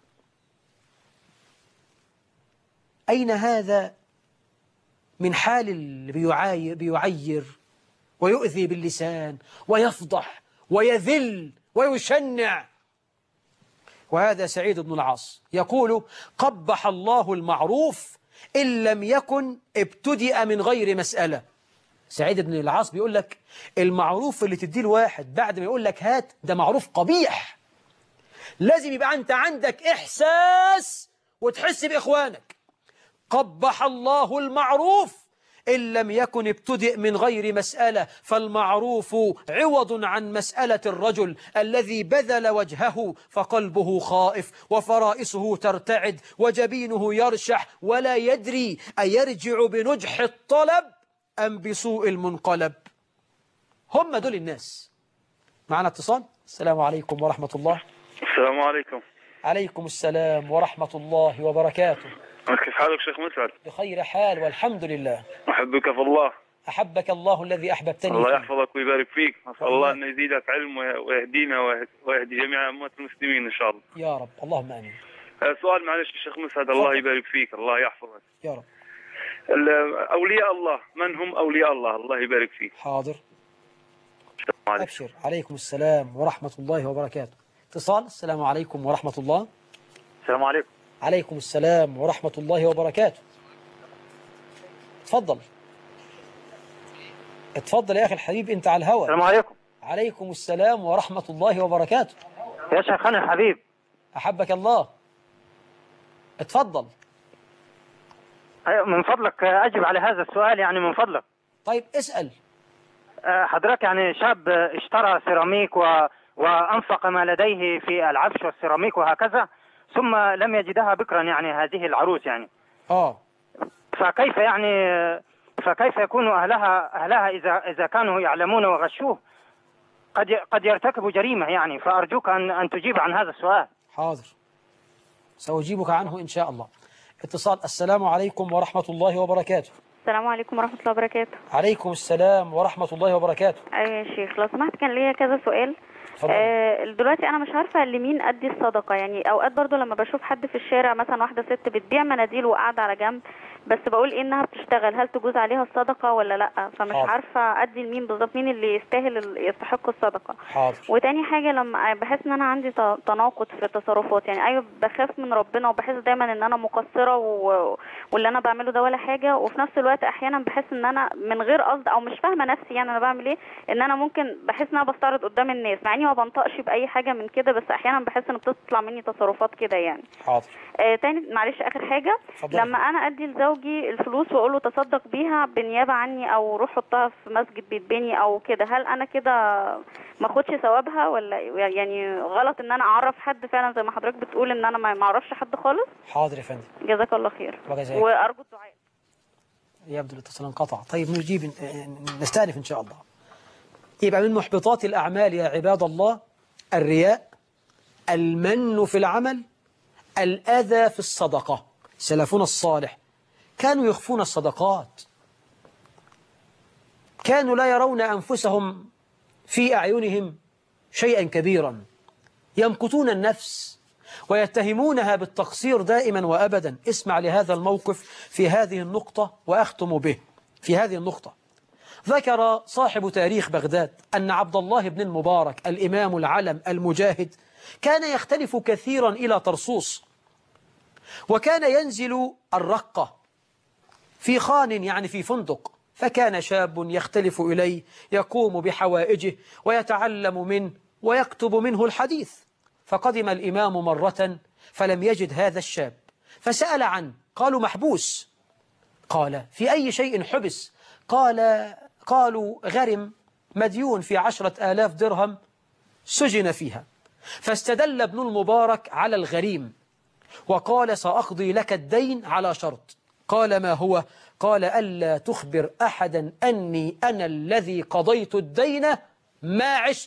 أين هذا من حال اللي بيعير ويؤذي باللسان ويفضح ويذل ويشنع؟ وهذا سعيد بن العاص يقول قبح الله المعروف إن لم يكن ابتدأ من غير مسألة. سعيد بن العاص بيقول لك المعروف اللي تديه الواحد بعد ما يقول لك هات ده معروف قبيح. لازم يبقى أنت عندك إحساس وتحس بإخوانك. قبح الله المعروف إن لم يكن ابتدئ من غير مسألة، فالمعروف عوض عن مسألة الرجل الذي بذل وجهه فقلبه خائف وفرائسه ترتعد وجبينه يرشح ولا يدري أيرجع بنجح الطلب أم بسوء المنقلب. هم دول الناس. معنا اتصال. السلام عليكم ورحمة الله. السلام عليكم. عليكم السلام ورحمة الله وبركاته. كيف حالك شيخ مسعد؟ بخير حال والحمد لله. أحبك في الله. أحبك الله الذي أحببتني الله فيه. يحفظك ويبارك فيك. أسأل الله أن يزيدك علم ويهدينا ويهدي جميع أمة المسلمين إن شاء الله. يا رب اللهم آمين. سؤال معلش شيخ مسعد، الله يبارك فيك، الله يحفظك. يا رب. أولياء الله من هم أولياء الله؟ الله يبارك فيك. حاضر. عليكم. أبشر. عليكم السلام ورحمة الله وبركاته. اتصال. السلام عليكم ورحمة الله. السلام عليكم. عليكم السلام ورحمة الله وبركاته. اتفضل اتفضل يا أخي الحبيب، أنت على الهواء. السلام عليكم. عليكم السلام ورحمة الله وبركاته. يا شيخنا الحبيب. أحبك الله. اتفضل. من فضلك أجب على هذا السؤال يعني من فضلك. طيب اسأل. حضرتك يعني شاب اشترى سيراميك وأنفق ما لديه في العفش والسيراميك وهكذا، ثم لم يجدها بكرا يعني هذه العروس يعني. فكيف يكون أهلها إذا كانوا يعلمون وغشوه قد يرتكبوا جريمة يعني، فأرجوك أن تجيب عن هذا السؤال. حاضر سأجيبك عنه إن شاء الله. اتصال. السلام عليكم ورحمة الله وبركاته. السلام عليكم ورحمة الله وبركاته. عليكم السلام ورحمة الله وبركاته. أيوة يا شيخ لو سمحت كان ليا كذا سؤال. دلوقتي أنا مش عارفة لمين أدي الصدقة، يعني أوقات برضو لما بشوف حد في الشارع مثلا واحدة ست بتبيع مناديل وقاعدة على جنب، بس بقول إنها بتشتغل، هل تجوز عليها الصدقة ولا لأ؟ فمش عارفة أدي لمين بالظبط، مين اللي يستحق الصدقة. حاضر. وتاني حاجة لما بحس إن أنا عندي تناقض في التصرفات، يعني أيوة بخاف من ربنا وبحس دايما إن أنا مقصرة واللي أنا بعمله ده ولا حاجة، وفي نفس الوقت الوقت احيانا بحس ان انا من غير قصد او مش فاهمه نفسي يعني انا بعمل ايه، ان انا ممكن بحس ان انا بستعرض قدام الناس مع اني ما بنطقش باي حاجه من كده، بس احيانا بحس ان بتطلع مني تصرفات كده يعني. حاضر. تاني معلش اخر حاجه، فضل. لما انا ادي لزوجي الفلوس واقول له تصدق بيها بالنيابه عني او روح حطها في مسجد بيتبني او كده، هل انا كده ما اخدش ثوابها ولا يعني غلط ان انا اعرف حد فعلا زي ما حضرتك بتقول ان انا ما اعرفش حد خالص؟ حاضر يا فندم. جزاك الله خير وجزاك. وارجو الدعاء. يبدو الاتصال انقطع. طيب نجيب، نستأنف إن شاء الله. يبقى من محبطات الأعمال يا عباد الله الرياء، المن في العمل، الأذى في الصدقة. سلفنا الصالح كانوا يخفون الصدقات، كانوا لا يرون أنفسهم في أعينهم شيئا كبيرا، يمقتون النفس ويتهمونها بالتقصير دائما وأبدا. اسمع لهذا الموقف في هذه النقطة وأختم به. في هذه النقطة ذكر صاحب تاريخ بغداد أن عبد الله بن المبارك الإمام العلم المجاهد كان يختلف كثيرا إلى طرسوس، وكان ينزل الرقة في خان يعني في فندق، فكان شاب يختلف إليه يقوم بحوائجه ويتعلم منه ويكتب منه الحديث. فقدم الإمام مرة فلم يجد هذا الشاب فسأل عنه، قالوا محبوس. قال في أي شيء حبس؟ قالوا غرم مديون في 10,000 درهم سجن فيها. فاستدل ابن المبارك على الغريم وقال سأقضي لك الدين على شرط. قال ما هو؟ قال ألا تخبر أحدا أني أنا الذي قضيت الدين ما عشت.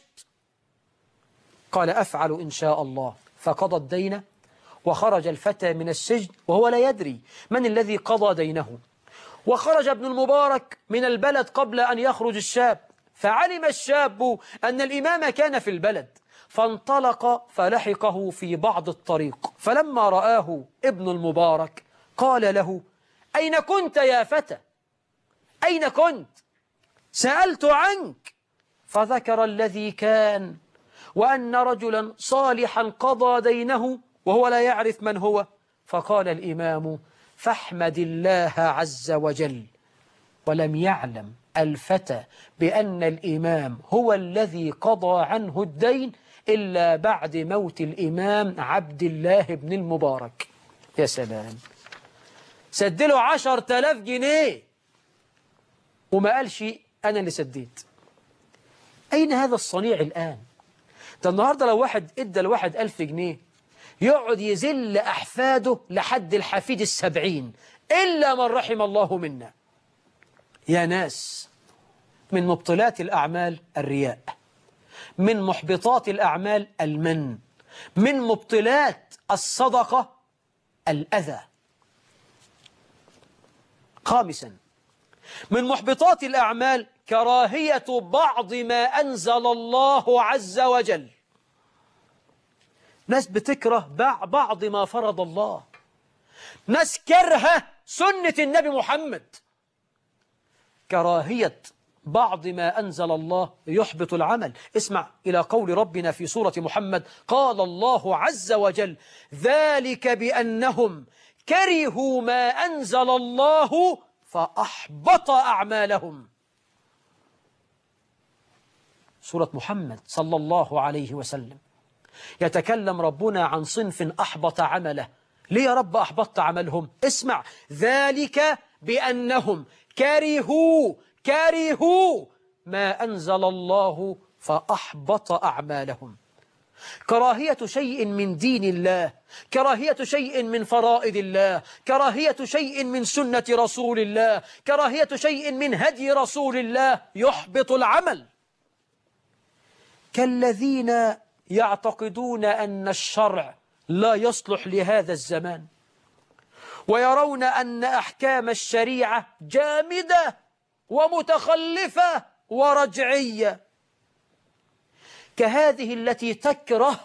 قال أفعل إن شاء الله. فقضى الدين وخرج الفتى من السجن وهو لا يدري من الذي قضى دينه. وخرج ابن المبارك من البلد قبل أن يخرج الشاب، فعلم الشاب أن الإمام كان في البلد، فانطلق فلحقه في بعض الطريق. فلما رآه ابن المبارك قال له أين كنت يا فتى؟ أين كنت؟ سألت عنك. فذكر الذي كان وأن رجلا صالحا قضى دينه وهو لا يعرف من هو. فقال الإمام فاحمد الله عز وجل. ولم يعلم الفتى بأن الإمام هو الذي قضى عنه الدين إلا بعد موت الإمام عبد الله بن المبارك. يا سلام، سدله 10,000 جنيه وما قالش أنا اللي سديت. أين هذا الصنيع الآن؟ ده النهاردة لو واحد إدى لواحد 1000 جنيه يقعد يذل أحفاده لحد الحفيد 70 إلا من رحم الله منا. يا ناس، من مبطلات الأعمال الرياء، من محبطات الأعمال المن، من مبطلات الصدقة الأذى. خامسا، من محبطات الأعمال كراهية بعض ما أنزل الله عز وجل. ناس بتكره بعض ما فرض الله، ناس كرهة سنة النبي محمد. كراهية بعض ما أنزل الله يحبط العمل. اسمع إلى قول ربنا في سورة محمد، قال الله عز وجل ذلك بأنهم كرهوا ما أنزل الله فأحبط أعمالهم. سورة محمد صلى الله عليه وسلم يتكلم ربنا عن صنف أحبط عمله. ليه يا رب أحبطت عملهم؟ اسمع، ذلك بأنهم كرهوا ما أنزل الله فأحبط أعمالهم. كراهية شيء من دين الله، كراهية شيء من فرائض الله، كراهية شيء من سنة رسول الله، كراهية شيء من هدي رسول الله يحبط العمل. كالذين يعتقدون أن الشرع لا يصلح لهذا الزمان ويرون أن أحكام الشريعة جامدة ومتخلفة ورجعية، كهذه التي تكره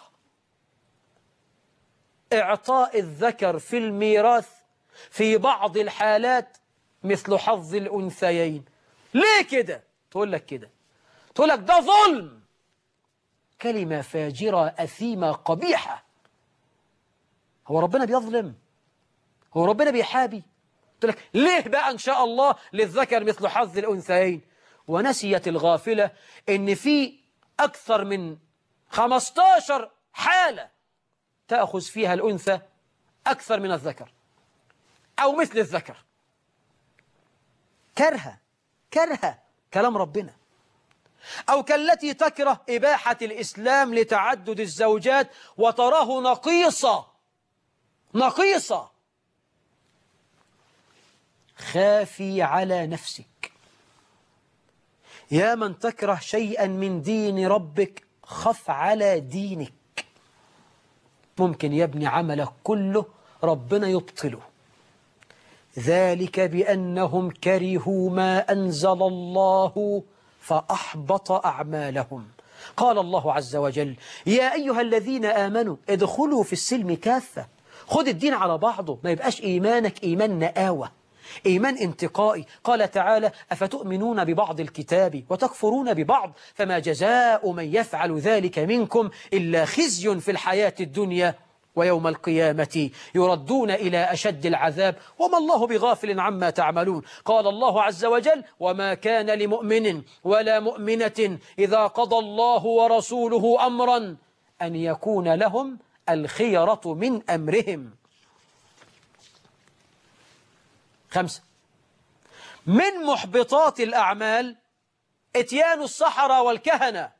إعطاء الذكر في الميراث في بعض الحالات مثل حظ الأنثيين. ليه كده؟ تقول لك كده، تقول لك ده ظلم. كلمة فاجرة أثيمة قبيحة. هو ربنا بيظلم؟ هو ربنا بيحابي؟ قلت لك ليه بقى إن شاء الله للذكر مثل حظ الأنثيين؟ ونسيت الغافلة إن في أكثر من 15 حالة تأخذ فيها الأنثى أكثر من الذكر أو مثل الذكر. كرهة كلام ربنا، أو كالتي تكره إباحة الإسلام لتعدد الزوجات وتراه نقيصة. خافي على نفسك يا من تكره شيئا من دين ربك، خف على دينك. ممكن يبني عملك كله ربنا يبطله. ذلك بأنهم كرهوا ما أنزل الله فأحبط أعمالهم. قال الله عز وجل: يا أيها الذين آمنوا ادخلوا في السلم كافة. خد الدين على بعضه، ما يبقاش إيمانك إيمان نآوة، إيمان انتقائي. قال تعالى: أفتؤمنون ببعض الكتاب وتكفرون ببعض، فما جزاء من يفعل ذلك منكم إلا خزي في الحياة الدنيا ويوم القيامة يردون إلى أشد العذاب وما الله بغافل عما تعملون. قال الله عز وجل: وما كان لمؤمن ولا مؤمنة إذا قضى الله ورسوله أمرا أن يكون لهم الخيرة من أمرهم. 5 من محبطات الأعمال إتيان السحرة والكهنة.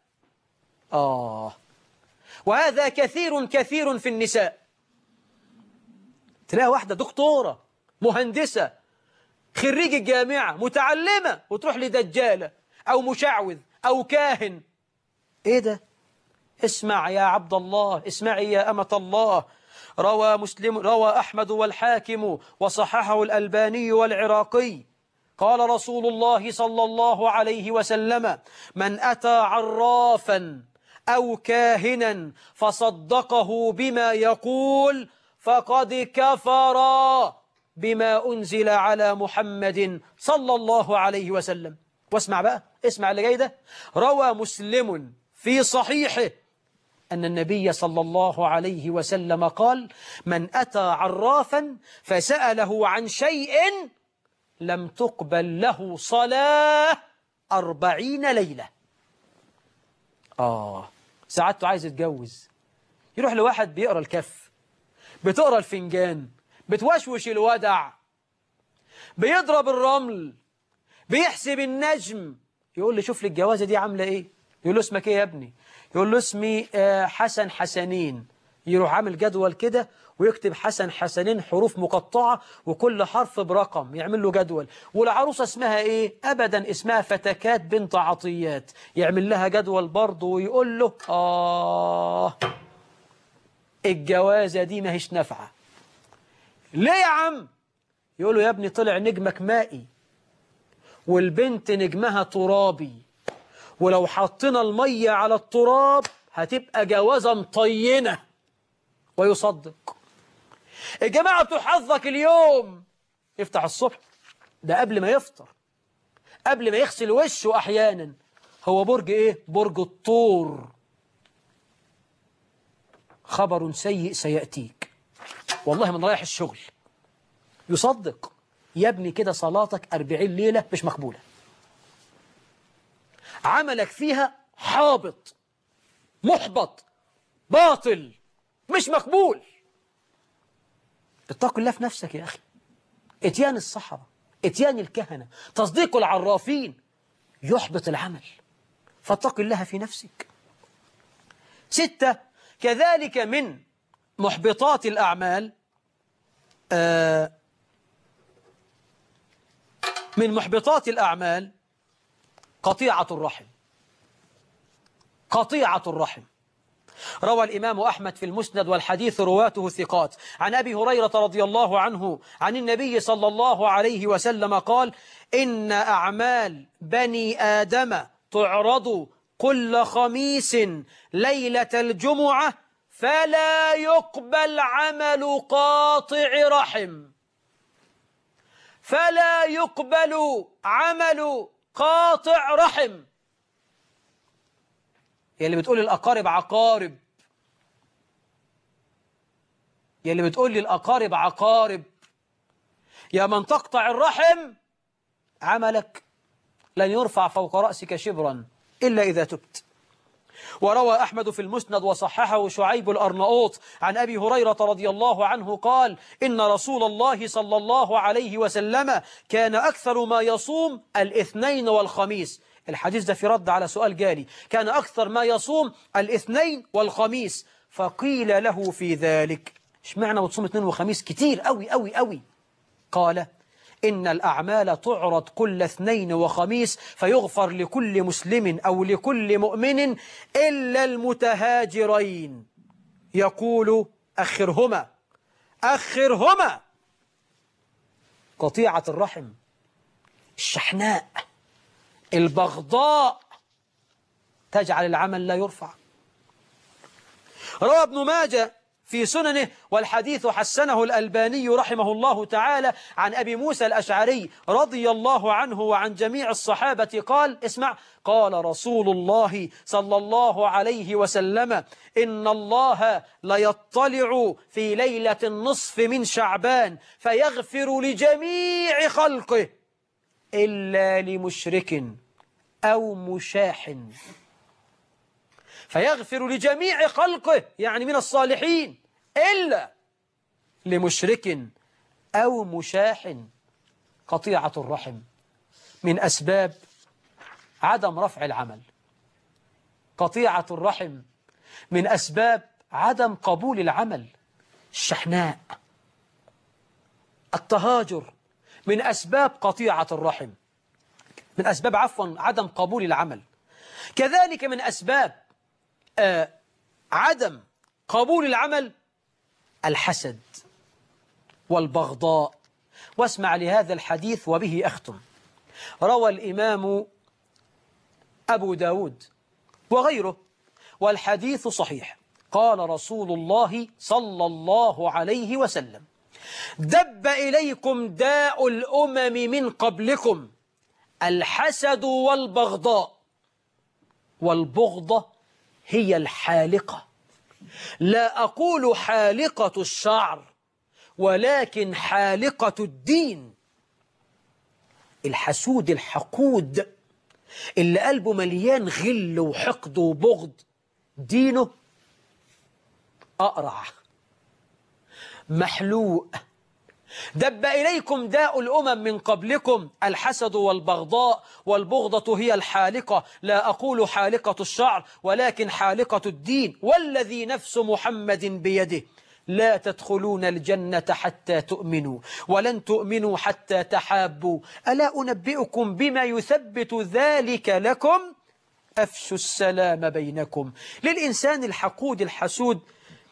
وهذا كثير في النساء. تلاقي واحدة دكتورة مهندسة خريج الجامعة متعلمة وتروح لدجالة أو مشعوذ أو كاهن. إيه ده؟ اسمع يا عبد الله، اسمعي يا أمة الله. روى أحمد والحاكم وصححه الألباني والعراقي. قال رسول الله صلى الله عليه وسلم: من أتى عرافا أو كاهنا فصدقه بما يقول فقد كفر بما أنزل على محمد صلى الله عليه وسلم. واسمع بقى، اسمع اللي جاي ده. روى مسلم في صحيحه أن النبي صلى الله عليه وسلم قال: من أتى عرافا فسأله عن شيء لم تقبل له صلاة 40 ليلة. سعادته عايز يتجوز، يروح لواحد بيقرأ الكف، بتقرأ الفنجان، بتوشوش الودع، بيضرب الرمل، بيحسب النجم. يقول لي: شوف لي الجوازة دي عاملة إيه؟ يقول له: اسمك إيه يا ابني؟ يقول له: اسمي حسن حسنين. يروح عامل جدول كده ويكتب حسن حسنين حروف مقطعة وكل حرف برقم، يعمل له جدول. والعروسة اسمها ايه؟ ابدا اسمها فتكات بنت عطيات، يعمل لها جدول برضه ويقول له: الجوازة دي ما هيش نافعة. ليه يا عم؟ يقول له: يا ابني طلع نجمك مائي والبنت نجمها ترابي، ولو حطينا المية على التراب هتبقى جوازة مطينة. ويصدق. الجماعة بتوع حظك اليوم يفتح الصبح، ده قبل ما يفطر، قبل ما يغسل وشه أحيانا، هو برج إيه؟ برج الطور. خبر سيء سيأتيك والله من رايح الشغل. يصدق. يا ابني كده صلاتك 40 ليلة مش مقبولة، عملك فيها حابط محبط باطل مش مقبول. اتق الله في نفسك يا أخي. اتيان السحرة، اتيان الكهنة، تصديق العرافين يحبط العمل، فاتق الله في نفسك. 6 كذلك من محبطات الأعمال من محبطات الأعمال قطيعة الرحم. قطيعة الرحم. روى الإمام أحمد في المسند والحديث رواته ثقات عن أبي هريرة رضي الله عنه عن النبي صلى الله عليه وسلم قال: إن أعمال بني آدم تعرض كل خميس ليلة الجمعة فلا يقبل عمل قاطع رحم. فلا يقبل عمل قاطع رحم. يلي بتقول الأقارب عقارب، يلي بتقول لي الأقارب عقارب، يا من تقطع الرحم عملك لن يرفع فوق رأسك شبرا إلا إذا تبت. وروى أحمد في المسند وصححه شعيب الأرناؤوط عن أبي هريرة رضي الله عنه قال إن رسول الله صلى الله عليه وسلم كان أكثر ما يصوم الاثنين والخميس. الحديث ده في رد على سؤال جالي، كان أكثر ما يصوم الاثنين والخميس. فقيل له في ذلك اشمعنى بتصوم اثنين وخميس كتير قوي قوي قوي؟ قال إن الأعمال تعرض كل اثنين وخميس فيغفر لكل مسلم أو لكل مؤمن إلا المتهاجرين. يقول أخرهما أخرهما. قطيعة الرحم، الشحناء، البغضاء تجعل العمل لا يرفع. روى ابن ماجه في سننه والحديث حسنه الألباني رحمه الله تعالى عن أبي موسى الأشعري رضي الله عنه وعن جميع الصحابة قال اسمع، قال رسول الله صلى الله عليه وسلم إن الله ليطلع في ليلة النصف من شعبان فيغفر لجميع خلقه إلا لمشرك أو مشاح. فيغفر لجميع خلقه يعني من الصالحين إلا لمشرك أو مشاح. قطيعة الرحم من أسباب عدم رفع العمل. قطيعة الرحم من أسباب عدم قبول العمل. الشحناء، التهاجر من أسباب قطيعة الرحم، من أسباب عدم قبول العمل. كذلك من أسباب عدم قبول العمل الحسد والبغضاء. واسمع لهذا الحديث وبه أختم. روى الإمام أبو داود وغيره والحديث صحيح قال رسول الله صلى الله عليه وسلم دب إليكم داء الأمم من قبلكم الحسد والبغضاء. والبغضة هي الحالقة، لا أقول حالقة الشعر ولكن حالقة الدين. الحسود الحقود اللي قلبه مليان غل وحقد وبغض دينه أقرع محلوق. دب إليكم داء الأمم من قبلكم الحسد والبغضاء والبغضة هي الحالقة، لا أقول حالقة الشعر ولكن حالقة الدين. والذي نفس محمد بيده لا تدخلون الجنة حتى تؤمنوا ولن تؤمنوا حتى تحابوا ألا أنبئكم بما يثبت ذلك لكم أفشوا السلام بينكم. للإنسان الحقود الحسود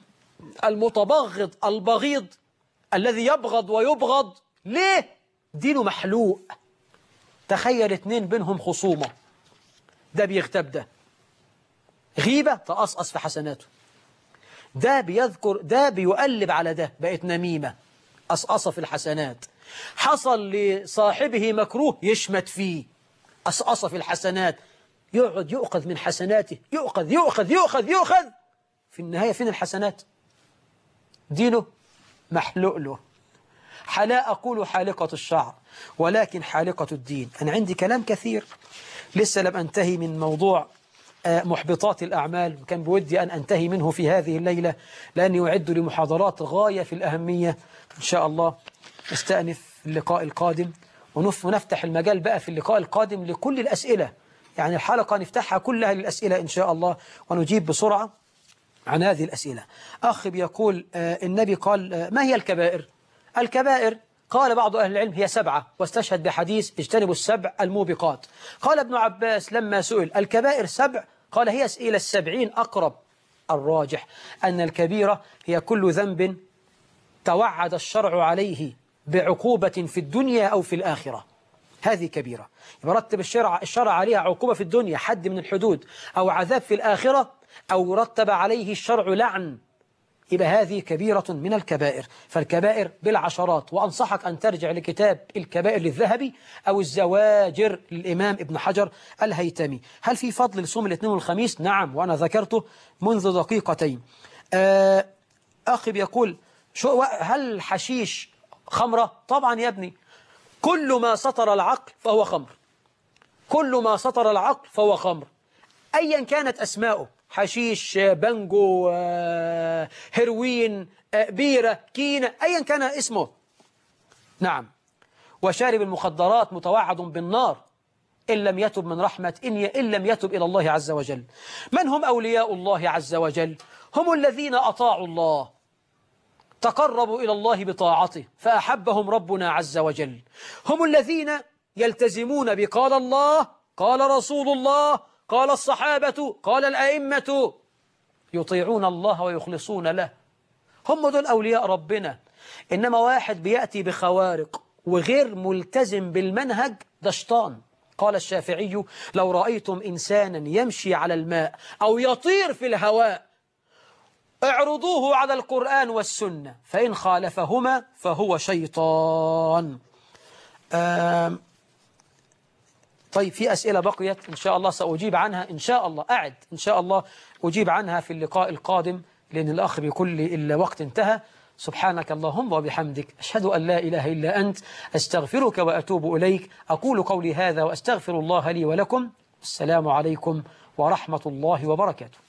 المتبغض البغيض الذي يبغض ويبغض ليه؟ دينه محلوق. تخيل اتنين بينهم خصومة، ده بيغتاب ده، غيبة تقصقص في حسناته، ده بيذكر ده بيقلب على ده، بقت نميمة قصقصة في الحسنات. حصل لصاحبه مكروه يشمت فيه، قصقصة في الحسنات، يقعد يؤخذ من حسناته، يؤخذ يؤخذ يؤخذ يؤخذ، في النهاية فين الحسنات؟ دينه محلوق له. لا أقول حالقة الشعر ولكن حالقة الدين. أنا عندي كلام كثير لسه لم أنتهي من موضوع محبطات الأعمال، وكان بودي أن أنتهي منه في هذه الليلة لأني أعد لمحاضرات غاية في الأهمية. إن شاء الله نستأنف اللقاء القادم ونفتح المجال بقى في اللقاء القادم لكل الأسئلة، يعني الحلقة نفتحها كلها للأسئلة إن شاء الله ونجيب بسرعة عن هذه الأسئلة. أخ بيقول النبي قال ما هي الكبائر؟ الكبائر قال بعض أهل العلم هي 7 واستشهد بحديث اجتنبوا السبع الموبقات. قال ابن عباس لما سئل الكبائر 7 قال هي إلى 70 أقرب. الراجح أن الكبيرة هي كل ذنب توعد الشرع عليه بعقوبة في الدنيا أو في الآخرة، هذه كبيرة. يرتب الشرع عليها عقوبة في الدنيا حد من الحدود أو عذاب في الآخرة أو رتب عليه الشرع لعن، يبقى هذه كبيرة من الكبائر. فالكبائر بالعشرات. وأنصحك أن ترجع لكتاب الكبائر للذهبي أو الزواجر للإمام ابن حجر الهيتمي. هل في فضل لصوم الاثنين والخميس؟ نعم، وأنا ذكرته منذ دقيقتين. أخي بيقول هل الحشيش خمرة؟ طبعا يا ابني، كل ما سطر العقل فهو خمر، كل ما سطر العقل فهو خمر، أيا كانت أسماؤه، حشيش، بنجو، هيروين، بيرة، كينة، أيا كان اسمه. نعم. وشارب المخدرات متوعد بالنار إن لم يتب من رحمة إن لم يتب إلى الله عز وجل. من هم أولياء الله عز وجل؟ هم الذين أطاعوا الله، تقربوا إلى الله بطاعته فأحبهم ربنا عز وجل. هم الذين يلتزمون بقال الله، قال رسول الله، قال الصحابة، قال الأئمة، يطيعون الله ويخلصون له. هم دول أولياء ربنا. إنما واحد بيأتي بخوارق وغير ملتزم بالمنهج، ده شيطان. قال الشافعي: لو رأيتم إنسانا يمشي على الماء أو يطير في الهواء اعرضوه على القرآن والسنة، فإن خالفهما فهو شيطان. طيب، في أسئلة بقيت إن شاء الله سأجيب عنها إن شاء الله، أعد إن شاء الله أجيب عنها في اللقاء القادم، لأن الأخ بيقول لي الوقت انتهى. سبحانك اللهم وبحمدك، أشهد أن لا إله إلا أنت، أستغفرك وأتوب إليك. أقول قولي هذا وأستغفر الله لي ولكم. السلام عليكم ورحمة الله وبركاته.